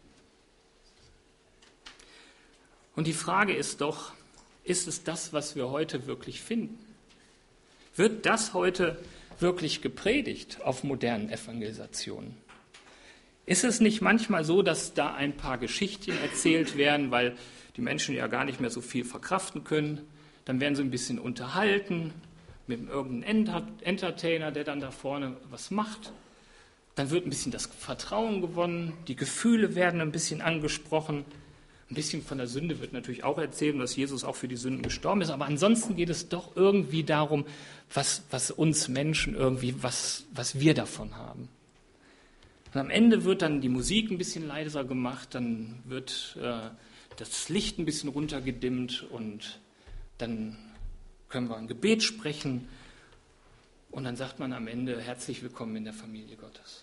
Und die Frage ist doch, ist es das, was wir heute wirklich finden? Wird das heute wirklich gepredigt auf modernen Evangelisationen? Ist es nicht manchmal so, dass da ein paar Geschichten erzählt werden, weil die Menschen ja gar nicht mehr so viel verkraften können? Dann werden sie ein bisschen unterhalten mit irgendeinem Entertainer, der dann da vorne was macht. Dann wird ein bisschen das Vertrauen gewonnen, die Gefühle werden ein bisschen angesprochen. Ein bisschen von der Sünde wird natürlich auch erzählt, dass Jesus auch für die Sünden gestorben ist. Aber ansonsten geht es doch irgendwie darum, was uns Menschen irgendwie, was wir davon haben. Und am Ende wird dann die Musik ein bisschen leiser gemacht, dann wird das Licht ein bisschen runtergedimmt und dann können wir ein Gebet sprechen und dann sagt man am Ende, herzlich willkommen in der Familie Gottes.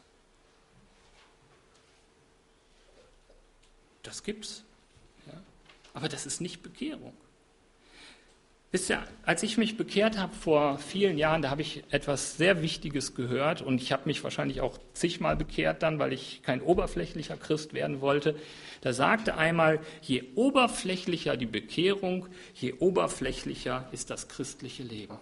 Das gibt's, ja? Aber das ist nicht Bekehrung. Wisst ihr, als ich mich bekehrt habe vor vielen Jahren, da habe ich etwas sehr Wichtiges gehört und ich habe mich wahrscheinlich auch zigmal bekehrt dann, weil ich kein oberflächlicher Christ werden wollte. Da sagte einmal, je oberflächlicher die Bekehrung, je oberflächlicher ist das christliche Leben.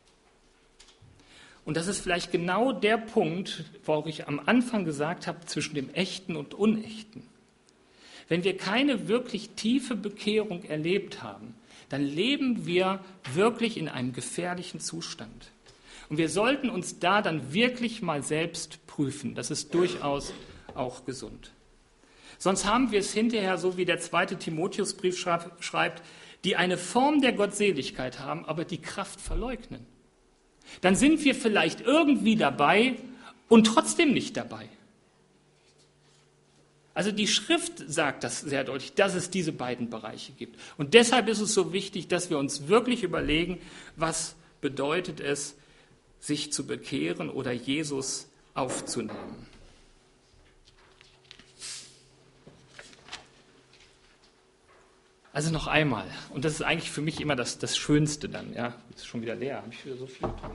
Und das ist vielleicht genau der Punkt, wo ich am Anfang gesagt habe, zwischen dem Echten und Unechten. Wenn wir keine wirklich tiefe Bekehrung erlebt haben, dann leben wir wirklich in einem gefährlichen Zustand. Und wir sollten uns da dann wirklich mal selbst prüfen. Das ist durchaus auch gesund. Sonst haben wir es hinterher, so wie der 2. Timotheusbrief schreibt, die eine Form der Gottseligkeit haben, aber die Kraft verleugnen. Dann sind wir vielleicht irgendwie dabei und trotzdem nicht dabei. Also die Schrift sagt das sehr deutlich, dass es diese beiden Bereiche gibt. Und deshalb ist es so wichtig, dass wir uns wirklich überlegen, was bedeutet es, sich zu bekehren oder Jesus aufzunehmen. Also noch einmal, und das ist eigentlich für mich immer das Schönste dann. Ja, ist schon wieder leer, habe ich wieder so viel getan.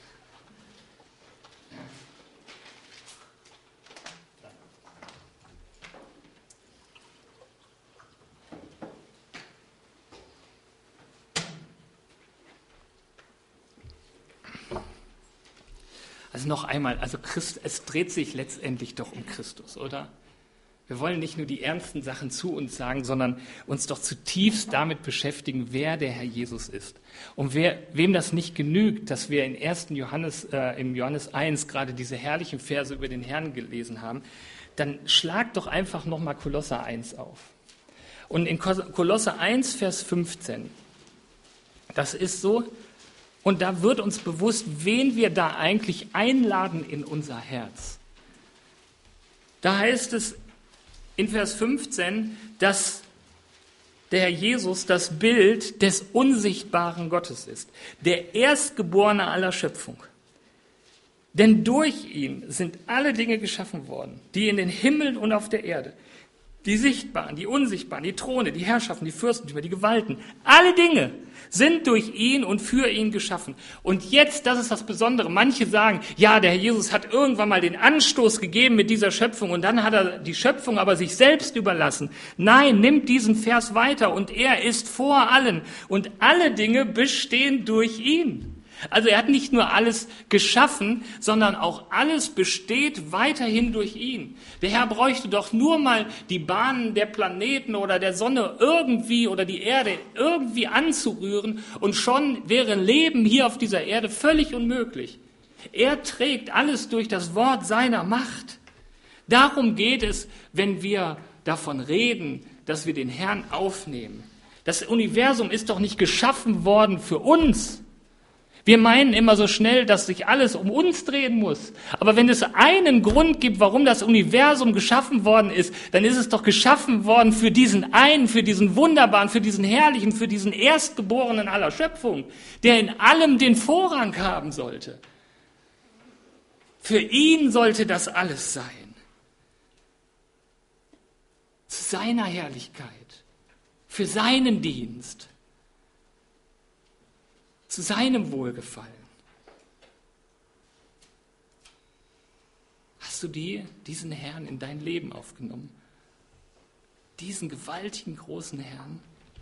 Also noch einmal, es dreht sich letztendlich doch um Christus, oder? Wir wollen nicht nur die ernsten Sachen zu uns sagen, sondern uns doch zutiefst damit beschäftigen, wer der Herr Jesus ist. Und wem das nicht genügt, dass wir in 1. im Johannes 1 gerade diese herrlichen Verse über den Herrn gelesen haben, dann schlag doch einfach nochmal Kolosser 1 auf. Und in Kolosser 1, Vers 15, das ist so, und da wird uns bewusst, wen wir da eigentlich einladen in unser Herz. Da heißt es in Vers 15, dass der Herr Jesus das Bild des unsichtbaren Gottes ist, der Erstgeborene aller Schöpfung. Denn durch ihn sind alle Dinge geschaffen worden, die in den Himmeln und auf der Erde, die Sichtbaren, die Unsichtbaren, die Throne, die Herrschaften, die Fürstentümer, die Gewalten, alle Dinge sind durch ihn und für ihn geschaffen. Und jetzt, das ist das Besondere, manche sagen, ja, der Herr Jesus hat irgendwann mal den Anstoß gegeben mit dieser Schöpfung und dann hat er die Schöpfung aber sich selbst überlassen. Nein, nimmt diesen Vers weiter und er ist vor allen und alle Dinge bestehen durch ihn. Also er hat nicht nur alles geschaffen, sondern auch alles besteht weiterhin durch ihn. Der Herr bräuchte doch nur mal die Bahnen der Planeten oder der Sonne irgendwie oder die Erde irgendwie anzurühren und schon wäre Leben hier auf dieser Erde völlig unmöglich. Er trägt alles durch das Wort seiner Macht. Darum geht es, wenn wir davon reden, dass wir den Herrn aufnehmen. Das Universum ist doch nicht geschaffen worden für uns. Wir meinen immer so schnell, dass sich alles um uns drehen muss. Aber wenn es einen Grund gibt, warum das Universum geschaffen worden ist, dann ist es doch geschaffen worden für diesen einen, für diesen wunderbaren, für diesen herrlichen, für diesen Erstgeborenen aller Schöpfung, der in allem den Vorrang haben sollte. Für ihn sollte das alles sein. Zu seiner Herrlichkeit, für seinen Dienst, zu seinem Wohlgefallen. Hast du diesen Herrn in dein Leben aufgenommen? Diesen gewaltigen, großen Herrn?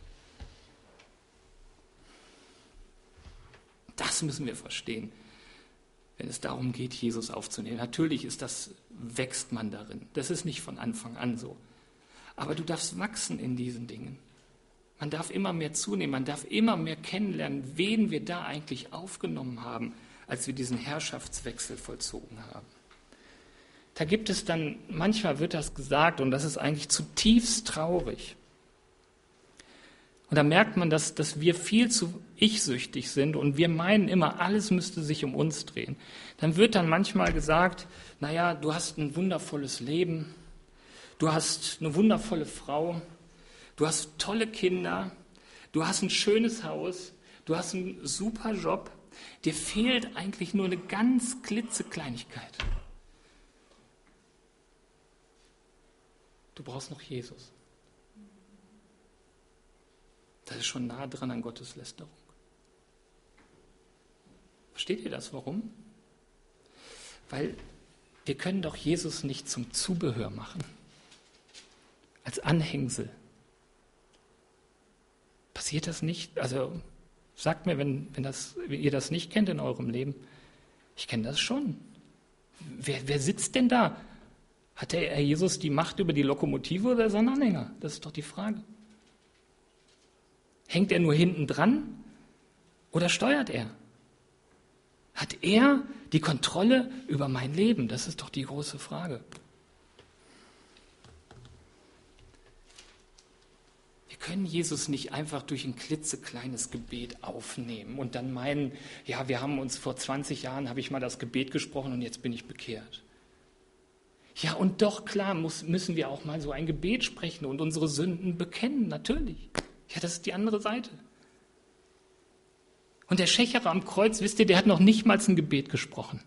Das müssen wir verstehen, wenn es darum geht, Jesus aufzunehmen. Natürlich wächst man darin. Das ist nicht von Anfang an so. Aber du darfst wachsen in diesen Dingen. Man darf immer mehr zunehmen, man darf immer mehr kennenlernen, wen wir da eigentlich aufgenommen haben, als wir diesen Herrschaftswechsel vollzogen haben. Da gibt es dann, manchmal wird das gesagt, und das ist eigentlich zutiefst traurig. Und da merkt man, dass wir viel zu ich-süchtig sind und wir meinen immer, alles müsste sich um uns drehen. Dann wird dann manchmal gesagt, naja, du hast ein wundervolles Leben, du hast eine wundervolle Frau, du hast tolle Kinder, du hast ein schönes Haus, du hast einen super Job, dir fehlt eigentlich nur eine ganz klitzekleinigkeit. Du brauchst noch Jesus. Das ist schon nah dran an Gotteslästerung. Versteht ihr das? Warum? Weil wir können doch Jesus nicht zum Zubehör machen, als Anhängsel. Passiert das nicht? Also sagt mir, wenn ihr das nicht kennt in eurem Leben. Ich kenne das schon. Wer sitzt denn da? Hat der Herr Jesus die Macht über die Lokomotive oder seinen Anhänger? Das ist doch die Frage. Hängt er nur hinten dran oder steuert er? Hat er die Kontrolle über mein Leben? Das ist doch die große Frage. Wir können Jesus nicht einfach durch ein klitzekleines Gebet aufnehmen und dann meinen, ja, vor 20 Jahren habe ich mal das Gebet gesprochen und jetzt bin ich bekehrt. Ja, und doch, klar, müssen wir auch mal so ein Gebet sprechen und unsere Sünden bekennen, natürlich. Ja, das ist die andere Seite. Und der Schächerer am Kreuz, wisst ihr, der hat noch nicht mal ein Gebet gesprochen.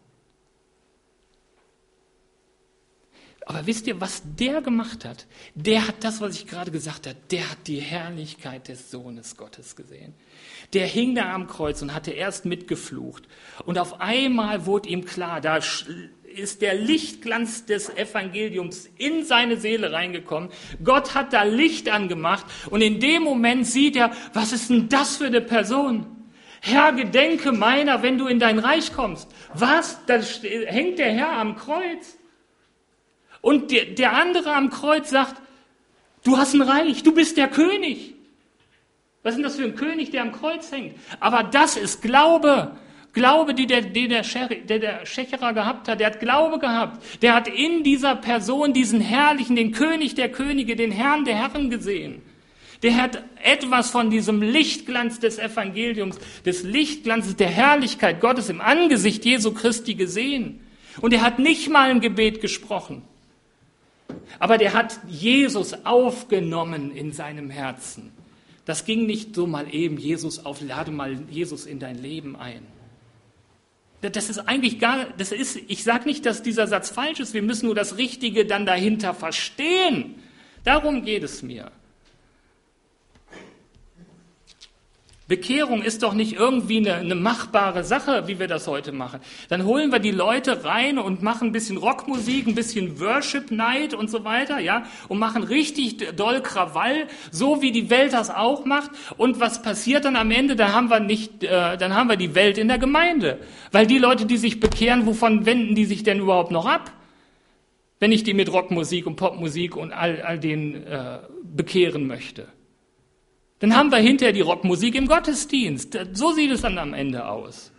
Aber wisst ihr, was der gemacht hat? Der hat das, was ich gerade gesagt habe, der hat die Herrlichkeit des Sohnes Gottes gesehen. Der hing da am Kreuz und hatte erst mitgeflucht. Und auf einmal wurde ihm klar, da ist der Lichtglanz des Evangeliums in seine Seele reingekommen. Gott hat da Licht angemacht und in dem Moment sieht er, was ist denn das für eine Person? Herr, gedenke meiner, wenn du in dein Reich kommst. Was? Da hängt der Herr am Kreuz. Und der andere am Kreuz sagt, du hast ein Reich, du bist der König. Was ist denn das für ein König, der am Kreuz hängt? Aber das ist Glaube. Glaube, die der Schächerer gehabt hat, der hat Glaube gehabt. Der hat in dieser Person diesen Herrlichen, den König der Könige, den Herrn der Herren gesehen. Der hat etwas von diesem Lichtglanz des Evangeliums, des Lichtglanzes der Herrlichkeit Gottes im Angesicht Jesu Christi gesehen. Und er hat nicht mal ein Gebet gesprochen. Aber der hat Jesus aufgenommen in seinem Herzen. Das ging nicht so mal eben, lade mal Jesus in dein Leben ein. Das ist eigentlich ich sage nicht, dass dieser Satz falsch ist, wir müssen nur das Richtige dann dahinter verstehen. Darum geht es mir. Bekehrung ist doch nicht irgendwie eine machbare Sache, wie wir das heute machen. Dann holen wir die Leute rein und machen ein bisschen Rockmusik, ein bisschen Worship Night und so weiter, ja, und machen richtig doll Krawall, so wie die Welt das auch macht. Und was passiert dann am Ende? Dann haben wir die Welt in der Gemeinde. Weil die Leute, die sich bekehren, wovon wenden die sich denn überhaupt noch ab? Wenn ich die mit Rockmusik und Popmusik und all den bekehren möchte. Dann haben wir hinterher die Rockmusik im Gottesdienst. So sieht es dann am Ende aus.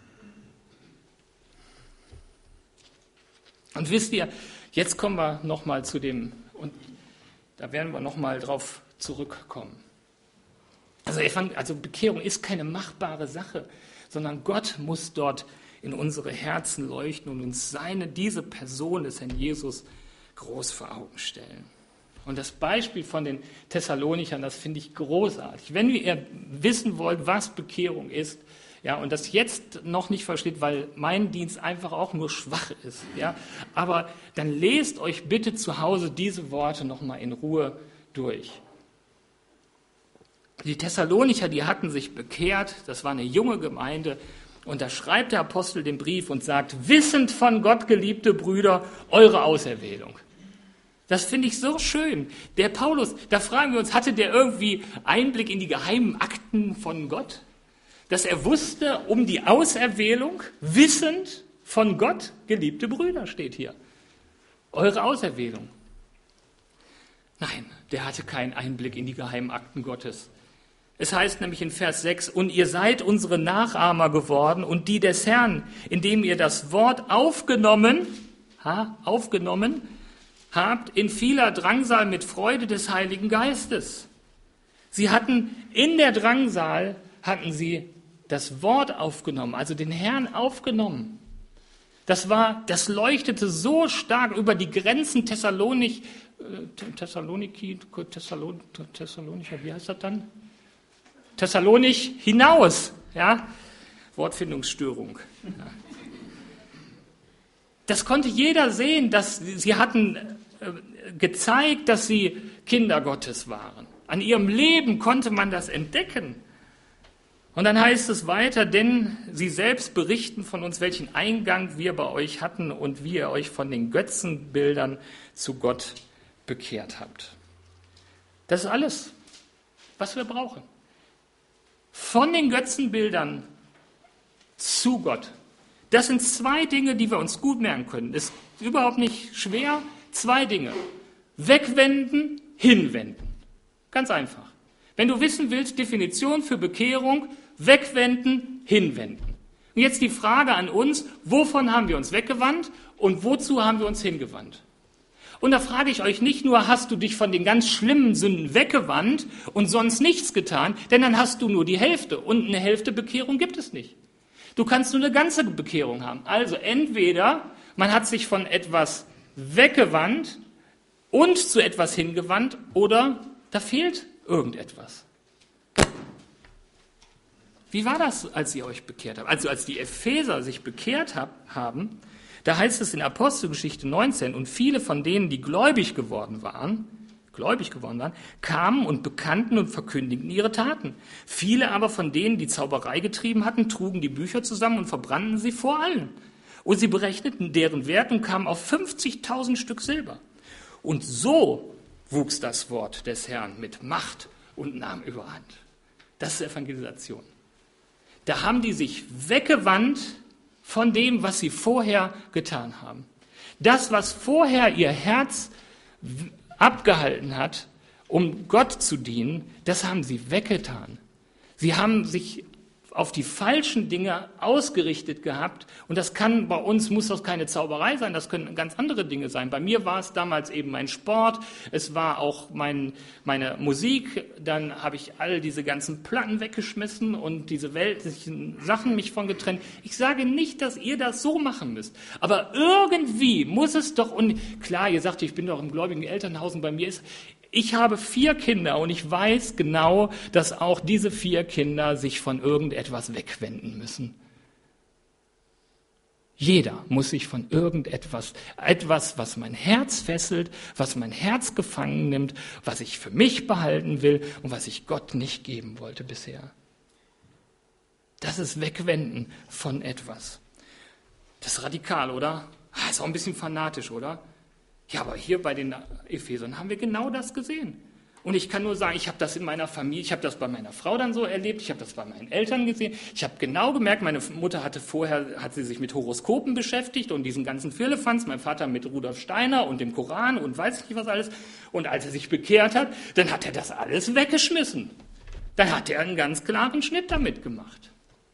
Und wisst ihr, jetzt kommen wir nochmal zu dem, und da werden wir nochmal drauf zurückkommen. Also Bekehrung ist keine machbare Sache, sondern Gott muss dort in unsere Herzen leuchten und uns diese Person des Herrn Jesus groß vor Augen stellen. Und das Beispiel von den Thessalonichern, das finde ich großartig. Wenn ihr wissen wollt, was Bekehrung ist, ja, und das jetzt noch nicht versteht, weil mein Dienst einfach auch nur schwach ist, ja, aber dann lest euch bitte zu Hause diese Worte nochmal in Ruhe durch. Die Thessalonicher, die hatten sich bekehrt, das war eine junge Gemeinde, und da schreibt der Apostel den Brief und sagt, wissend von Gott, geliebte Brüder, eure Auserwählung. Das finde ich so schön. Der Paulus, da fragen wir uns, hatte der irgendwie Einblick in die geheimen Akten von Gott? Dass er wusste um die Auserwählung, wissend von Gott, geliebte Brüder, steht hier. Eure Auserwählung. Nein, der hatte keinen Einblick in die geheimen Akten Gottes. Es heißt nämlich in Vers 6, und ihr seid unsere Nachahmer geworden und die des Herrn, indem ihr das Wort aufgenommen habt in vieler Drangsal mit Freude des Heiligen Geistes. Sie hatten in der Drangsal, das Wort aufgenommen, also den Herrn aufgenommen. Das leuchtete so stark über die Grenzen Thessalonicher, wie heißt das dann? Thessalonich hinaus, ja? Wortfindungsstörung. Ja. Das konnte jeder sehen, dass sie hatten gezeigt, dass sie Kinder Gottes waren. An ihrem Leben konnte man das entdecken. Und dann heißt es weiter, denn sie selbst berichten von uns, welchen Eingang wir bei euch hatten und wie ihr euch von den Götzenbildern zu Gott bekehrt habt. Das ist alles, was wir brauchen. Von den Götzenbildern zu Gott. Das sind 2 Dinge, die wir uns gut merken können. Ist überhaupt nicht schwer. 2 Dinge. Wegwenden, hinwenden. Ganz einfach. Wenn du wissen willst, Definition für Bekehrung, wegwenden, hinwenden. Und jetzt die Frage an uns, wovon haben wir uns weggewandt und wozu haben wir uns hingewandt? Und da frage ich euch nicht nur, hast du dich von den ganz schlimmen Sünden weggewandt und sonst nichts getan, denn dann hast du nur die Hälfte und eine Hälfte Bekehrung gibt es nicht. Du kannst nur eine ganze Bekehrung haben. Also entweder man hat sich von etwas weggewandt und zu etwas hingewandt oder da fehlt irgendetwas. Wie war das, als ihr euch bekehrt habt? Also als die Epheser sich bekehrt haben, da heißt es in Apostelgeschichte 19, und viele von denen, die gläubig geworden waren, kamen und bekannten und verkündigten ihre Taten. Viele aber von denen, die Zauberei getrieben hatten, trugen die Bücher zusammen und verbrannten sie vor allen. Und sie berechneten deren Wert und kamen auf 50.000 Stück Silber. Und so wuchs das Wort des Herrn mit Macht und nahm überhand. Das ist Evangelisation. Da haben die sich weggewandt von dem, was sie vorher getan haben. Das, was vorher ihr Herz abgehalten hat, um Gott zu dienen, das haben sie weggetan. Sie haben sich auf die falschen Dinge ausgerichtet gehabt. Und das kann bei uns, muss das keine Zauberei sein, das können ganz andere Dinge sein. Bei mir war es damals eben mein Sport, es war auch meine Musik, dann habe ich all diese ganzen Platten weggeschmissen und diese weltlichen Sachen mich von getrennt. Ich sage nicht, dass ihr das so machen müsst, aber irgendwie muss es doch, und klar, ihr sagt, ich bin doch im gläubigen Elternhaus und bei mir ist, ich habe 4 Kinder und ich weiß genau, dass auch diese 4 Kinder sich von irgendetwas wegwenden müssen. Jeder muss sich von irgendetwas, was mein Herz fesselt, was mein Herz gefangen nimmt, was ich für mich behalten will und was ich Gott nicht geben wollte bisher. Das ist Wegwenden von etwas. Das ist radikal, oder? Ist auch ein bisschen fanatisch, oder? Ja, aber hier bei den Ephesern haben wir genau das gesehen. Und ich kann nur sagen, ich habe das in meiner Familie, ich habe das bei meiner Frau dann so erlebt, ich habe das bei meinen Eltern gesehen. Ich habe genau gemerkt, meine Mutter hat sie sich mit Horoskopen beschäftigt und diesen ganzen Firlefanz, mein Vater mit Rudolf Steiner und dem Koran und weiß nicht was alles. Und als er sich bekehrt hat, dann hat er das alles weggeschmissen. Dann hat er einen ganz klaren Schnitt damit gemacht.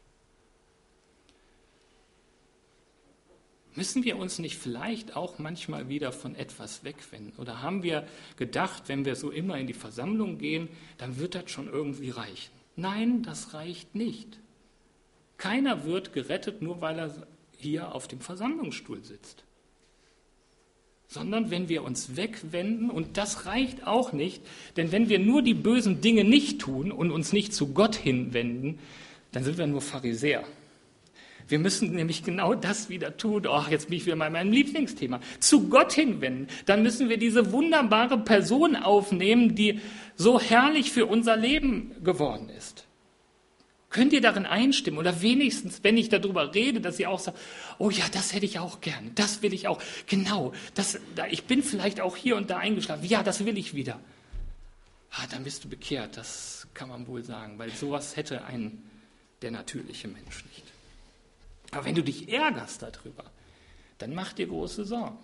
Müssen wir uns nicht vielleicht auch manchmal wieder von etwas wegwenden? Oder haben wir gedacht, wenn wir so immer in die Versammlung gehen, dann wird das schon irgendwie reichen? Nein, das reicht nicht. Keiner wird gerettet, nur weil er hier auf dem Versammlungsstuhl sitzt. Sondern wenn wir uns wegwenden, und das reicht auch nicht, denn wenn wir nur die bösen Dinge nicht tun und uns nicht zu Gott hinwenden, dann sind wir nur Pharisäer. Wir müssen nämlich genau das wieder tun. Jetzt bin ich wieder mal in meinem Lieblingsthema. Zu Gott hinwenden. Dann müssen wir diese wunderbare Person aufnehmen, die so herrlich für unser Leben geworden ist. Könnt ihr darin einstimmen? Oder wenigstens, wenn ich darüber rede, dass ihr auch sagt, oh ja, das hätte ich auch gern. Das will ich auch. Genau. Ich bin vielleicht auch hier und da eingeschlafen. Ja, das will ich wieder. Dann bist du bekehrt. Das kann man wohl sagen. Weil sowas hätte der natürliche Mensch nicht. Aber wenn du dich ärgerst darüber, dann mach dir große Sorgen.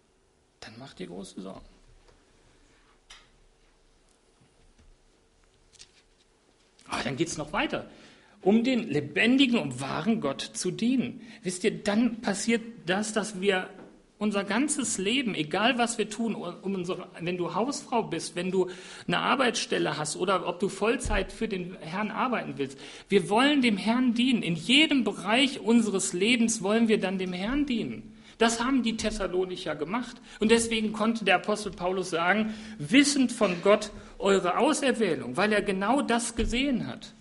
Aber dann geht es noch weiter. Um den lebendigen und wahren Gott zu dienen. Wisst ihr, dann passiert das, dass wir unser ganzes Leben, egal was wir tun, wenn du Hausfrau bist, wenn du eine Arbeitsstelle hast oder ob du Vollzeit für den Herrn arbeiten willst, wir wollen dem Herrn dienen. In jedem Bereich unseres Lebens wollen wir dann dem Herrn dienen. Das haben die Thessalonicher gemacht. Und deswegen konnte der Apostel Paulus sagen, wissend von Gott eure Auserwählung, weil er genau das gesehen hat.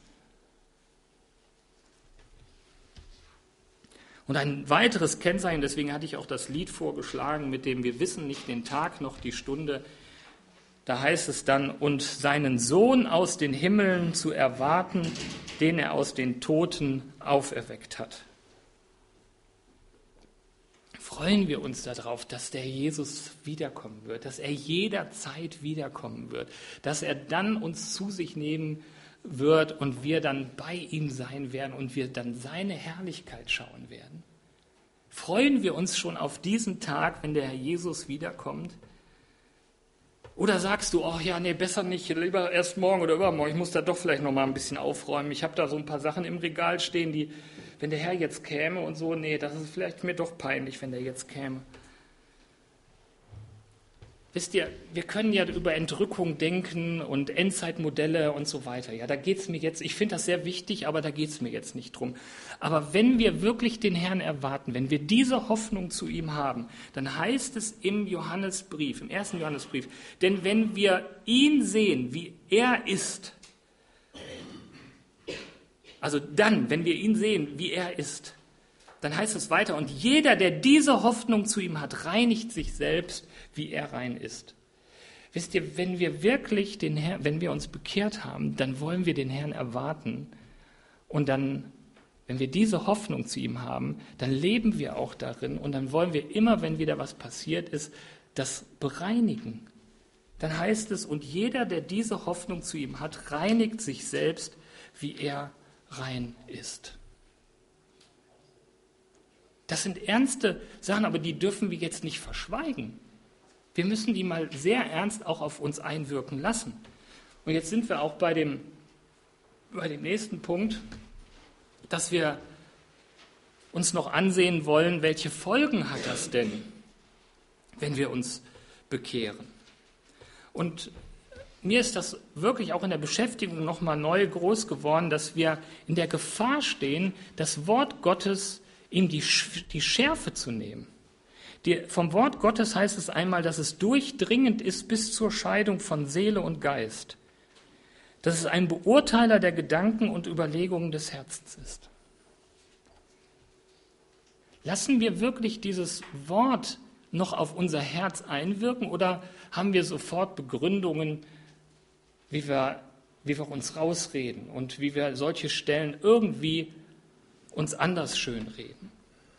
Und ein weiteres Kennzeichen, deswegen hatte ich auch das Lied vorgeschlagen, mit dem wir wissen nicht den Tag noch die Stunde. Da heißt es dann, und seinen Sohn aus den Himmeln zu erwarten, den er aus den Toten auferweckt hat. Freuen wir uns darauf, dass der Jesus wiederkommen wird, dass er jederzeit wiederkommen wird, dass er dann uns zu sich nehmen wird und wir dann bei ihm sein werden und wir dann seine Herrlichkeit schauen werden? Freuen wir uns schon auf diesen Tag, wenn der Herr Jesus wiederkommt? Oder sagst du, besser nicht, lieber erst morgen oder übermorgen, ich muss da doch vielleicht noch mal ein bisschen aufräumen. Ich habe da so ein paar Sachen im Regal stehen, die, wenn der Herr jetzt käme und so, das ist vielleicht mir doch peinlich, wenn der jetzt käme. Wisst ihr, wir können ja über Entrückung denken und Endzeitmodelle und so weiter. Ja, da geht's mir jetzt, ich finde das sehr wichtig, aber da geht's mir jetzt nicht drum. Aber wenn wir wirklich den Herrn erwarten, wenn wir diese Hoffnung zu ihm haben, dann heißt es im Johannesbrief, im 1. Johannesbrief, denn wenn wir ihn sehen, wie er ist, also dann, wenn wir ihn sehen, wie er ist, dann heißt es weiter, und jeder, der diese Hoffnung zu ihm hat, reinigt sich selbst, wie er rein ist. Wisst ihr, wenn wir wirklich den Herrn, wenn wir uns bekehrt haben, dann wollen wir den Herrn erwarten. Und dann, wenn wir diese Hoffnung zu ihm haben, dann leben wir auch darin. Und dann wollen wir immer, wenn wieder was passiert ist, das bereinigen. Dann heißt es, und jeder, der diese Hoffnung zu ihm hat, reinigt sich selbst, wie er rein ist. Das sind ernste Sachen, aber die dürfen wir jetzt nicht verschweigen. Wir müssen die mal sehr ernst auch auf uns einwirken lassen. Und jetzt sind wir auch bei dem nächsten Punkt, dass wir uns noch ansehen wollen, welche Folgen hat das denn, wenn wir uns bekehren. Und mir ist das wirklich auch in der Beschäftigung nochmal neu groß geworden, dass wir in der Gefahr stehen, das Wort Gottes ihm die Schärfe zu nehmen. Vom Wort Gottes heißt es einmal, dass es durchdringend ist bis zur Scheidung von Seele und Geist. Dass es ein Beurteiler der Gedanken und Überlegungen des Herzens ist. Lassen wir wirklich dieses Wort noch auf unser Herz einwirken oder haben wir sofort Begründungen, wie wir uns rausreden und wie wir solche Stellen irgendwie uns anders schönreden.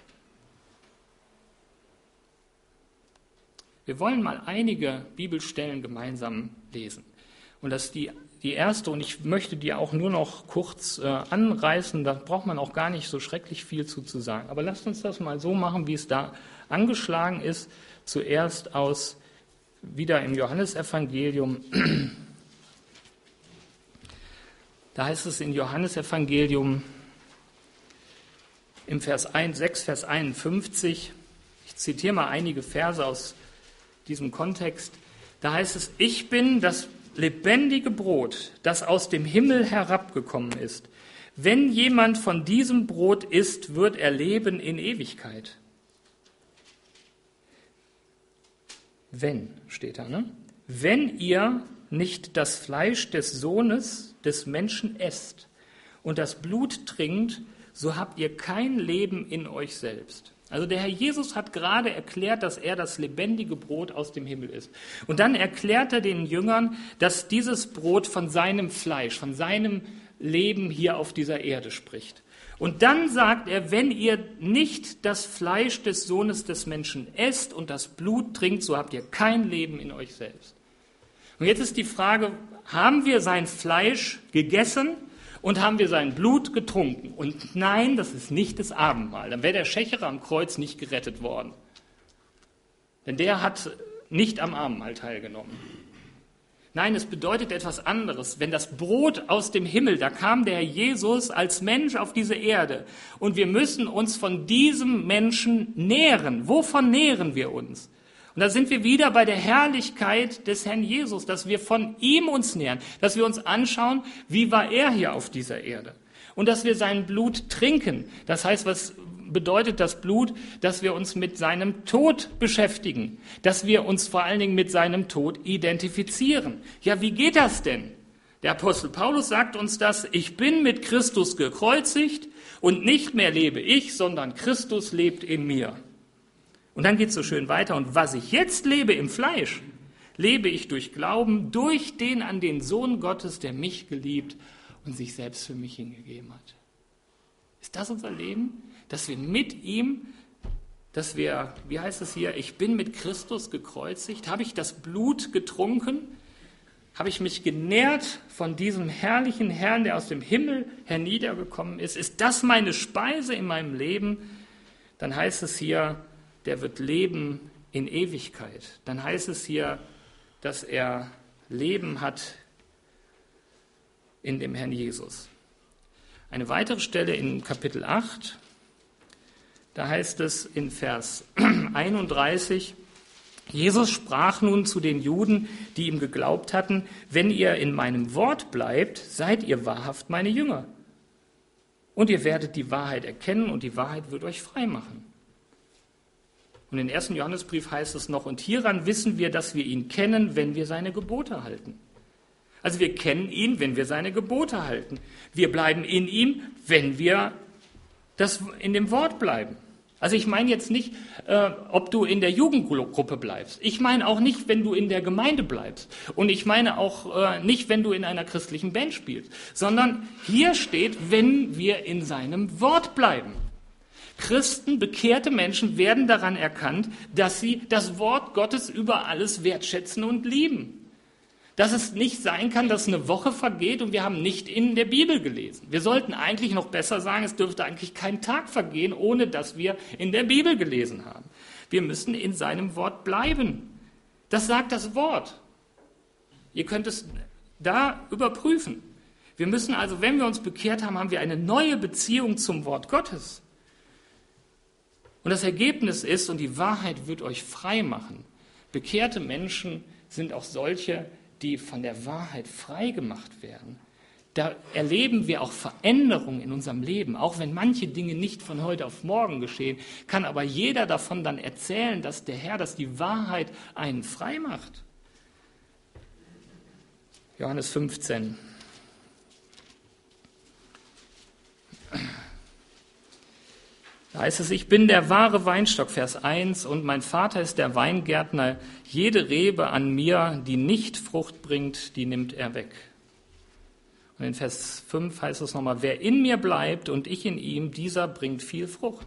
Wir wollen mal einige Bibelstellen gemeinsam lesen. Und das ist die erste, und ich möchte die auch nur noch kurz anreißen, da braucht man auch gar nicht so schrecklich viel zu sagen. Aber lasst uns das mal so machen, wie es da angeschlagen ist. Zuerst wieder im Johannesevangelium. Da heißt es in Johannesevangelium im Vers 6, Vers 51, ich zitiere mal einige Verse aus diesem Kontext, da heißt es, ich bin das lebendige Brot, das aus dem Himmel herabgekommen ist. Wenn jemand von diesem Brot isst, wird er leben in Ewigkeit. Wenn, steht da, ne? Wenn ihr nicht das Fleisch des Sohnes des Menschen esst und das Blut trinkt, so habt ihr kein Leben in euch selbst. Also der Herr Jesus hat gerade erklärt, dass er das lebendige Brot aus dem Himmel ist. Und dann erklärt er den Jüngern, dass dieses Brot von seinem Fleisch, von seinem Leben hier auf dieser Erde spricht. Und dann sagt er, wenn ihr nicht das Fleisch des Sohnes des Menschen esst und das Blut trinkt, so habt ihr kein Leben in euch selbst. Und jetzt ist die Frage, haben wir sein Fleisch gegessen und haben wir sein Blut getrunken? Und nein, das ist nicht das Abendmahl. Dann wäre der Schächerer am Kreuz nicht gerettet worden. Denn der hat nicht am Abendmahl teilgenommen. Nein, es bedeutet etwas anderes. Wenn das Brot aus dem Himmel, da kam der Herr Jesus als Mensch auf diese Erde und wir müssen uns von diesem Menschen nähren. Wovon nähren wir uns? Und da sind wir wieder bei der Herrlichkeit des Herrn Jesus, dass wir von ihm uns nähern, dass wir uns anschauen, wie war er hier auf dieser Erde. Und dass wir sein Blut trinken. Das heißt, was bedeutet das Blut? Dass wir uns mit seinem Tod beschäftigen. Dass wir uns vor allen Dingen mit seinem Tod identifizieren. Ja, wie geht das denn? Der Apostel Paulus sagt uns das, ich bin mit Christus gekreuzigt und nicht mehr lebe ich, sondern Christus lebt in mir. Und dann geht es so schön weiter. Und was ich jetzt lebe im Fleisch, lebe ich durch Glauben, durch den an den Sohn Gottes, der mich geliebt und sich selbst für mich hingegeben hat. Ist das unser Leben? Dass wir mit ihm, dass wir, wie heißt es hier, ich bin mit Christus gekreuzigt, habe ich das Blut getrunken, habe ich mich genährt von diesem herrlichen Herrn, der aus dem Himmel herniedergekommen ist. Ist das meine Speise in meinem Leben? Dann heißt es hier, der wird leben in Ewigkeit. Dann heißt es hier, dass er Leben hat in dem Herrn Jesus. Eine weitere Stelle in Kapitel 8, da heißt es in Vers 31, Jesus sprach nun zu den Juden, die ihm geglaubt hatten, wenn ihr in meinem Wort bleibt, seid ihr wahrhaft meine Jünger. Und ihr werdet die Wahrheit erkennen und die Wahrheit wird euch frei machen. Und im 1. Johannesbrief heißt es noch, und hieran wissen wir, dass wir ihn kennen, wenn wir seine Gebote halten. Also wir kennen ihn, wenn wir seine Gebote halten. Wir bleiben in ihm, wenn wir in dem Wort bleiben. Also ich meine jetzt nicht, ob du in der Jugendgruppe bleibst. Ich meine auch nicht, wenn du in der Gemeinde bleibst. Und ich meine auch nicht, wenn du in einer christlichen Band spielst. Sondern hier steht, wenn wir in seinem Wort bleiben. Christen, bekehrte Menschen werden daran erkannt, dass sie das Wort Gottes über alles wertschätzen und lieben. Dass es nicht sein kann, dass eine Woche vergeht und wir haben nicht in der Bibel gelesen. Wir sollten eigentlich noch besser sagen, es dürfte eigentlich kein Tag vergehen, ohne dass wir in der Bibel gelesen haben. Wir müssen in seinem Wort bleiben. Das sagt das Wort. Ihr könnt es da überprüfen. Wir müssen also, wenn wir uns bekehrt haben, haben wir eine neue Beziehung zum Wort Gottes. Und das Ergebnis ist, und die Wahrheit wird euch frei machen, bekehrte Menschen sind auch solche, die von der Wahrheit frei gemacht werden. Da erleben wir auch Veränderungen in unserem Leben. Auch wenn manche Dinge nicht von heute auf morgen geschehen, kann aber jeder davon dann erzählen, dass der Herr, dass die Wahrheit einen frei macht. Johannes 15. Da heißt es, ich bin der wahre Weinstock, Vers 1, und mein Vater ist der Weingärtner. Jede Rebe an mir, die nicht Frucht bringt, die nimmt er weg. Und in Vers 5 heißt es nochmal, wer in mir bleibt und ich in ihm, dieser bringt viel Frucht.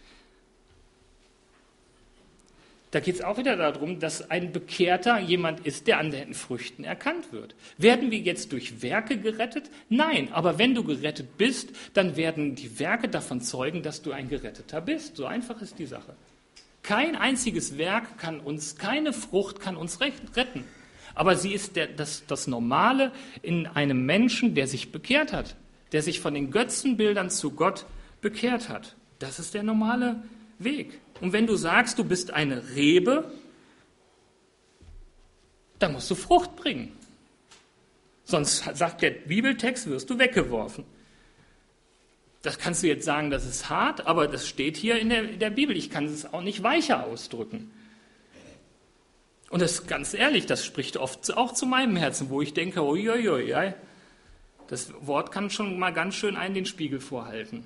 Da geht es auch wieder darum, dass ein Bekehrter jemand ist, der an den Früchten erkannt wird. Werden wir jetzt durch Werke gerettet? Nein, aber wenn du gerettet bist, dann werden die Werke davon zeugen, dass du ein Geretteter bist. So einfach ist die Sache. Kein einziges Werk kann uns, keine Frucht kann uns retten. Aber sie ist das Normale in einem Menschen, der sich bekehrt hat, der sich von den Götzenbildern zu Gott bekehrt hat. Das ist der normale Weg. Und wenn du sagst, du bist eine Rebe, dann musst du Frucht bringen. Sonst, sagt der Bibeltext, wirst du weggeworfen. Das kannst du jetzt sagen, das ist hart, aber das steht hier in der Bibel. Ich kann es auch nicht weicher ausdrücken. Und das ist ganz ehrlich, das spricht oft auch zu meinem Herzen, wo ich denke, uiuiui, das Wort kann schon mal ganz schön einen den Spiegel vorhalten.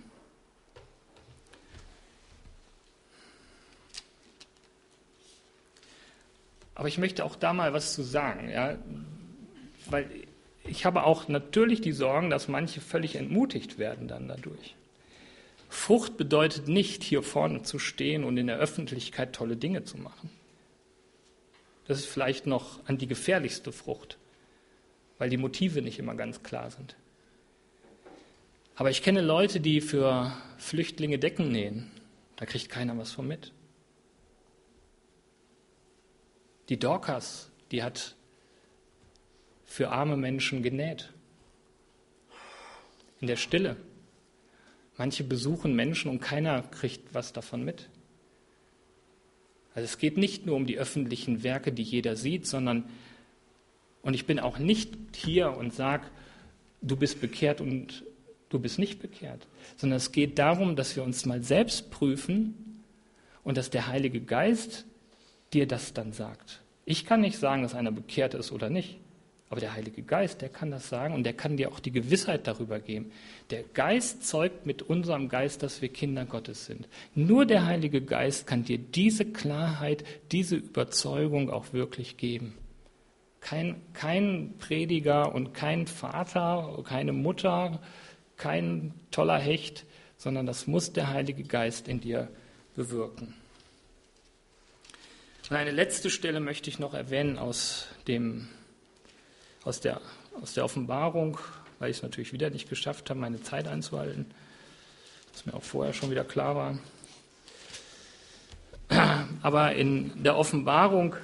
Aber ich möchte auch da mal was zu sagen, ja, weil ich habe auch natürlich die Sorgen, dass manche völlig entmutigt werden dann dadurch. Frucht bedeutet nicht, hier vorne zu stehen und in der Öffentlichkeit tolle Dinge zu machen. Das ist vielleicht noch an die gefährlichste Frucht, weil die Motive nicht immer ganz klar sind. Aber ich kenne Leute, die für Flüchtlinge Decken nähen. Da kriegt keiner was von mit. Die Dorcas, die hat für arme Menschen genäht. In der Stille. Manche besuchen Menschen und keiner kriegt was davon mit. Also es geht nicht nur um die öffentlichen Werke, die jeder sieht, sondern, und ich bin auch nicht hier und sage, du bist bekehrt und du bist nicht bekehrt, sondern es geht darum, dass wir uns mal selbst prüfen und dass der Heilige Geist dir das dann sagt. Ich kann nicht sagen, dass einer bekehrt ist oder nicht, aber der Heilige Geist, der kann das sagen und der kann dir auch die Gewissheit darüber geben. Der Geist zeugt mit unserem Geist, dass wir Kinder Gottes sind. Nur der Heilige Geist kann dir diese Klarheit, diese Überzeugung auch wirklich geben. Kein Prediger und kein Vater, keine Mutter, kein toller Hecht, sondern das muss der Heilige Geist in dir bewirken. Und eine letzte Stelle möchte ich noch erwähnen aus der Offenbarung, weil ich es natürlich wieder nicht geschafft habe, meine Zeit einzuhalten, was mir auch vorher schon wieder klar war. Aber in der Offenbarung,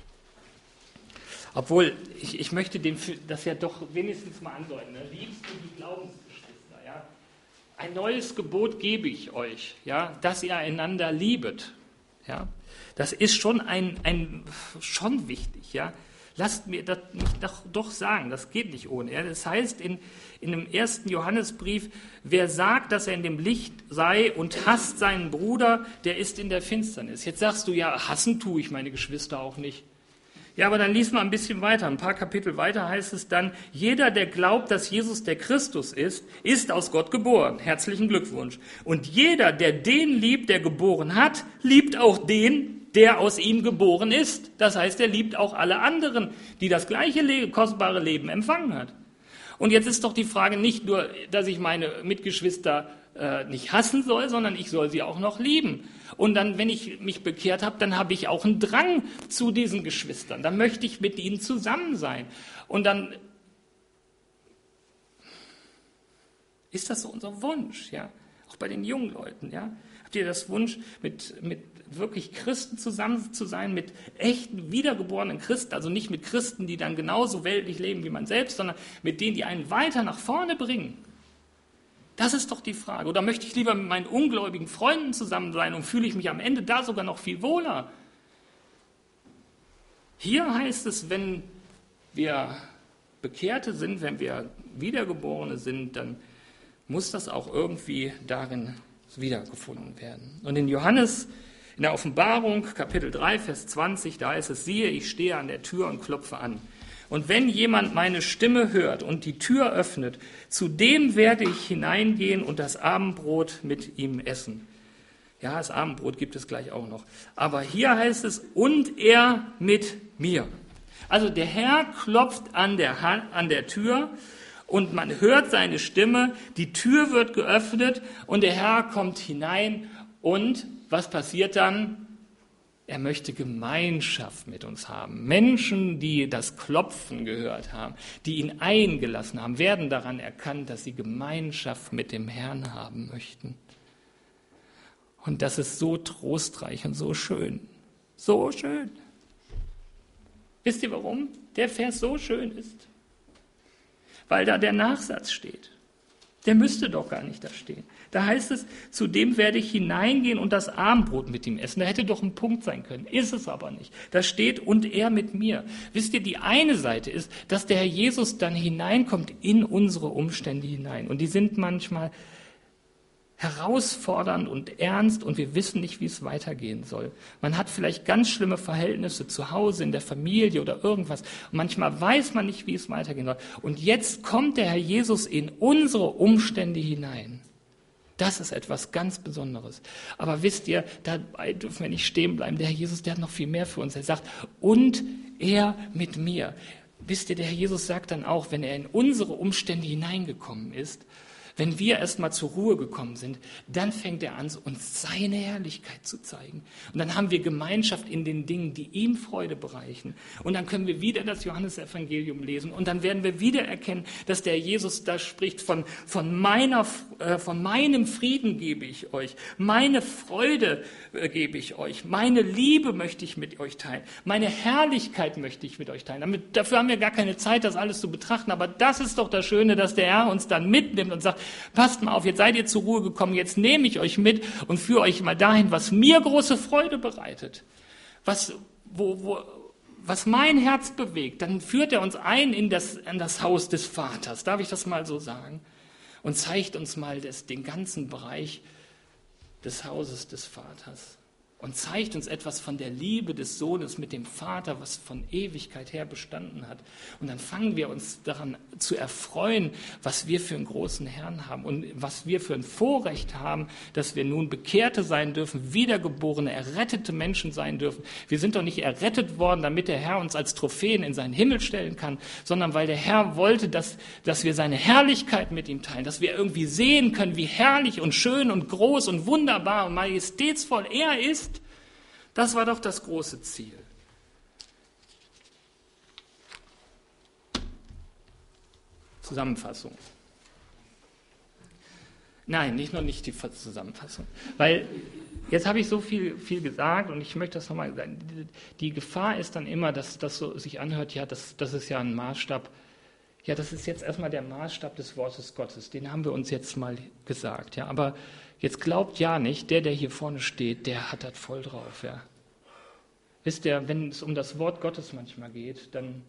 obwohl ich möchte das ja doch wenigstens mal andeuten, ne? Liebst du die Glaubensgeschwister, ja? Ein neues Gebot gebe ich euch, ja, dass ihr einander liebet, ja. Das ist schon schon wichtig, ja. Lasst mir das doch sagen, das geht nicht ohne. Ja. Das heißt in dem 1. Johannesbrief, wer sagt, dass er in dem Licht sei und hasst seinen Bruder, der ist in der Finsternis. Jetzt sagst du, ja, hassen tue ich meine Geschwister auch nicht. Ja, aber dann lies mal ein bisschen weiter. Ein paar Kapitel weiter heißt es dann, jeder, der glaubt, dass Jesus der Christus ist, ist aus Gott geboren. Herzlichen Glückwunsch. Und jeder, der den liebt, der geboren hat, liebt auch den, der aus ihm geboren ist. Das heißt, er liebt auch alle anderen, die das gleiche kostbare Leben empfangen hat. Und jetzt ist doch die Frage nicht nur, dass ich meine Mitgeschwister nicht hassen soll, sondern ich soll sie auch noch lieben. Und dann, wenn ich mich bekehrt habe, dann habe ich auch einen Drang zu diesen Geschwistern. Dann möchte ich mit ihnen zusammen sein. Und dann ist das so unser Wunsch, ja, auch bei den jungen Leuten, ja. Habt ihr das Wunsch, mit wirklich Christen zusammen zu sein, mit echten, wiedergeborenen Christen, also nicht mit Christen, die dann genauso weltlich leben wie man selbst, sondern mit denen, die einen weiter nach vorne bringen? Das ist doch die Frage. Oder möchte ich lieber mit meinen ungläubigen Freunden zusammen sein und fühle ich mich am Ende da sogar noch viel wohler? Hier heißt es, wenn wir Bekehrte sind, wenn wir Wiedergeborene sind, dann muss das auch irgendwie darin wiedergefunden werden. Und in Johannes, in der Offenbarung, Kapitel 3, Vers 20, da heißt es, siehe, ich stehe an der Tür und klopfe an. Und wenn jemand meine Stimme hört und die Tür öffnet, zu dem werde ich hineingehen und das Abendbrot mit ihm essen. Ja, das Abendbrot gibt es gleich auch noch. Aber hier heißt es, und er mit mir. Also der Herr klopft an der Tür Und man hört seine Stimme, die Tür wird geöffnet und der Herr kommt hinein. Und was passiert dann? Er möchte Gemeinschaft mit uns haben. Menschen, die das Klopfen gehört haben, die ihn eingelassen haben, werden daran erkannt, dass sie Gemeinschaft mit dem Herrn haben möchten. Und das ist so trostreich und so schön. So schön. Wisst ihr warum der Vers so schön ist? Weil da der Nachsatz steht. Der müsste doch gar nicht da stehen. Da heißt es, zudem werde ich hineingehen und das Abendbrot mit ihm essen. Da hätte doch ein Punkt sein können. Ist es aber nicht. Da steht, und er mit mir. Wisst ihr, die eine Seite ist, dass der Herr Jesus dann hineinkommt in unsere Umstände hinein. Und die sind manchmal herausfordernd und ernst und wir wissen nicht, wie es weitergehen soll. Man hat vielleicht ganz schlimme Verhältnisse zu Hause, in der Familie oder irgendwas. Und manchmal weiß man nicht, wie es weitergehen soll. Und jetzt kommt der Herr Jesus in unsere Umstände hinein. Das ist etwas ganz Besonderes. Aber wisst ihr, dabei dürfen wir nicht stehen bleiben. Der Herr Jesus, der hat noch viel mehr für uns. Er sagt, und er mit mir. Wisst ihr, der Herr Jesus sagt dann auch, wenn er in unsere Umstände hineingekommen ist, wenn wir erstmal zur Ruhe gekommen sind, dann fängt er an, uns seine Herrlichkeit zu zeigen. Und dann haben wir Gemeinschaft in den Dingen, die ihm Freude bereichen. Und dann können wir wieder das Johannesevangelium lesen. Und dann werden wir wieder erkennen, dass der Jesus da spricht von meinem Frieden gebe ich euch. Meine Freude gebe ich euch. Meine Liebe möchte ich mit euch teilen. Meine Herrlichkeit möchte ich mit euch teilen. Dafür haben wir gar keine Zeit, das alles zu betrachten. Aber das ist doch das Schöne, dass der Herr uns dann mitnimmt und sagt, passt mal auf, jetzt seid ihr zur Ruhe gekommen, jetzt nehme ich euch mit und führe euch mal dahin, was mir große Freude bereitet, was mein Herz bewegt. Dann führt er uns ein in das Haus des Vaters, darf ich das mal so sagen, und zeigt uns mal den ganzen Bereich des Hauses des Vaters. Und zeigt uns etwas von der Liebe des Sohnes mit dem Vater, was von Ewigkeit her bestanden hat. Und dann fangen wir uns daran zu erfreuen, was wir für einen großen Herrn haben und was wir für ein Vorrecht haben, dass wir nun Bekehrte sein dürfen, wiedergeborene, errettete Menschen sein dürfen. Wir sind doch nicht errettet worden, damit der Herr uns als Trophäen in seinen Himmel stellen kann, sondern weil der Herr wollte, dass wir seine Herrlichkeit mit ihm teilen, dass wir irgendwie sehen können, wie herrlich und schön und groß und wunderbar und majestätsvoll er ist. Das war doch das große Ziel. Zusammenfassung. Nein, nicht die Zusammenfassung. Weil jetzt habe ich so viel gesagt und ich möchte das nochmal sagen. Die Gefahr ist dann immer, dass das so sich anhört, ja, das ist ja ein Maßstab. Ja, das ist jetzt erstmal der Maßstab des Wortes Gottes. Den haben wir uns jetzt mal gesagt. Ja, aber jetzt glaubt ja nicht, der hier vorne steht, der hat das voll drauf. Ja. Wisst ihr, wenn es um das Wort Gottes manchmal geht, dann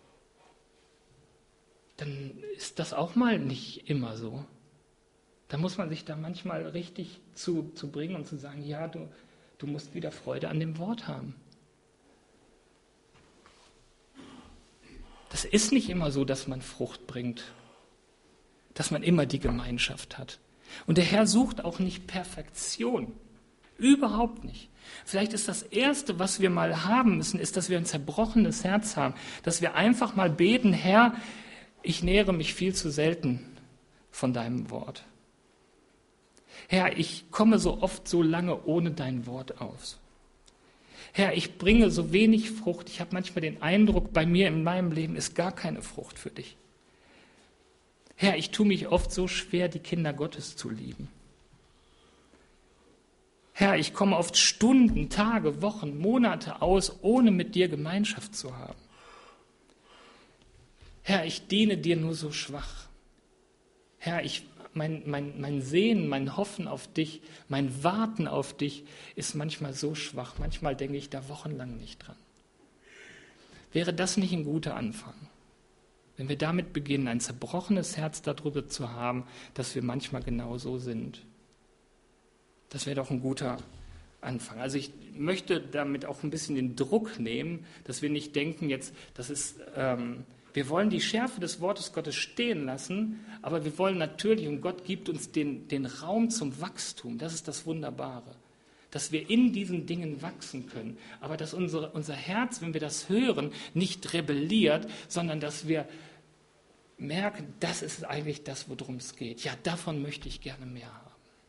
ist das auch mal nicht immer so. Da muss man sich da manchmal richtig zu bringen und zu sagen, ja, du musst wieder Freude an dem Wort haben. Das ist nicht immer so, dass man Frucht bringt, dass man immer die Gemeinschaft hat. Und der Herr sucht auch nicht Perfektion. Überhaupt nicht. Vielleicht ist das Erste, was wir mal haben müssen, ist, dass wir ein zerbrochenes Herz haben. Dass wir einfach mal beten, Herr, ich nähere mich viel zu selten von deinem Wort. Herr, ich komme so oft so lange ohne dein Wort aus. Herr, ich bringe so wenig Frucht. Ich habe manchmal den Eindruck, bei mir in meinem Leben ist gar keine Frucht für dich. Herr, ich tue mich oft so schwer, die Kinder Gottes zu lieben. Herr, ich komme oft Stunden, Tage, Wochen, Monate aus, ohne mit dir Gemeinschaft zu haben. Herr, ich diene dir nur so schwach. Herr, mein Sehen, mein Hoffen auf dich, mein Warten auf dich ist manchmal so schwach. Manchmal denke ich da wochenlang nicht dran. Wäre das nicht ein guter Anfang? Wenn wir damit beginnen, ein zerbrochenes Herz darüber zu haben, dass wir manchmal genau so sind. Das wäre doch ein guter Anfang. Also ich möchte damit auch ein bisschen den Druck nehmen, dass wir nicht denken, jetzt, wir wollen die Schärfe des Wortes Gottes stehen lassen, aber wir wollen natürlich, und Gott gibt uns den Raum zum Wachstum, das ist das Wunderbare, dass wir in diesen Dingen wachsen können, aber dass unser Herz, wenn wir das hören, nicht rebelliert, sondern dass wir merken, das ist eigentlich das, worum es geht. Ja, davon möchte ich gerne mehr haben.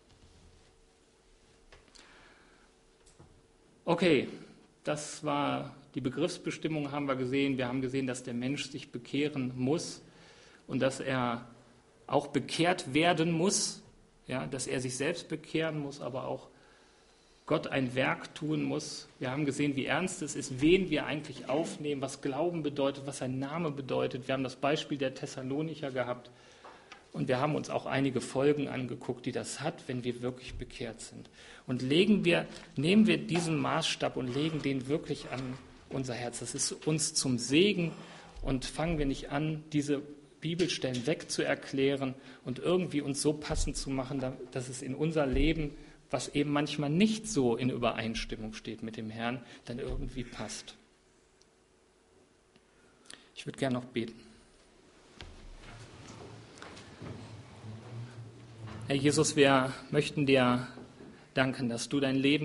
Okay, das war die Begriffsbestimmung, haben wir gesehen. Wir haben gesehen, dass der Mensch sich bekehren muss und dass er auch bekehrt werden muss, ja, dass er sich selbst bekehren muss, aber auch Gott ein Werk tun muss. Wir haben gesehen, wie ernst es ist, wen wir eigentlich aufnehmen, was Glauben bedeutet, was sein Name bedeutet. Wir haben das Beispiel der Thessalonicher gehabt und wir haben uns auch einige Folgen angeguckt, die das hat, wenn wir wirklich bekehrt sind. Und nehmen wir diesen Maßstab und legen den wirklich an unser Herz. Das ist uns zum Segen und fangen wir nicht an, diese Bibelstellen wegzuerklären und irgendwie uns so passend zu machen, dass es in unser Leben, was eben manchmal nicht so in Übereinstimmung steht mit dem Herrn, dann irgendwie passt. Ich würde gerne noch beten. Herr Jesus, wir möchten dir danken, dass du dein Leben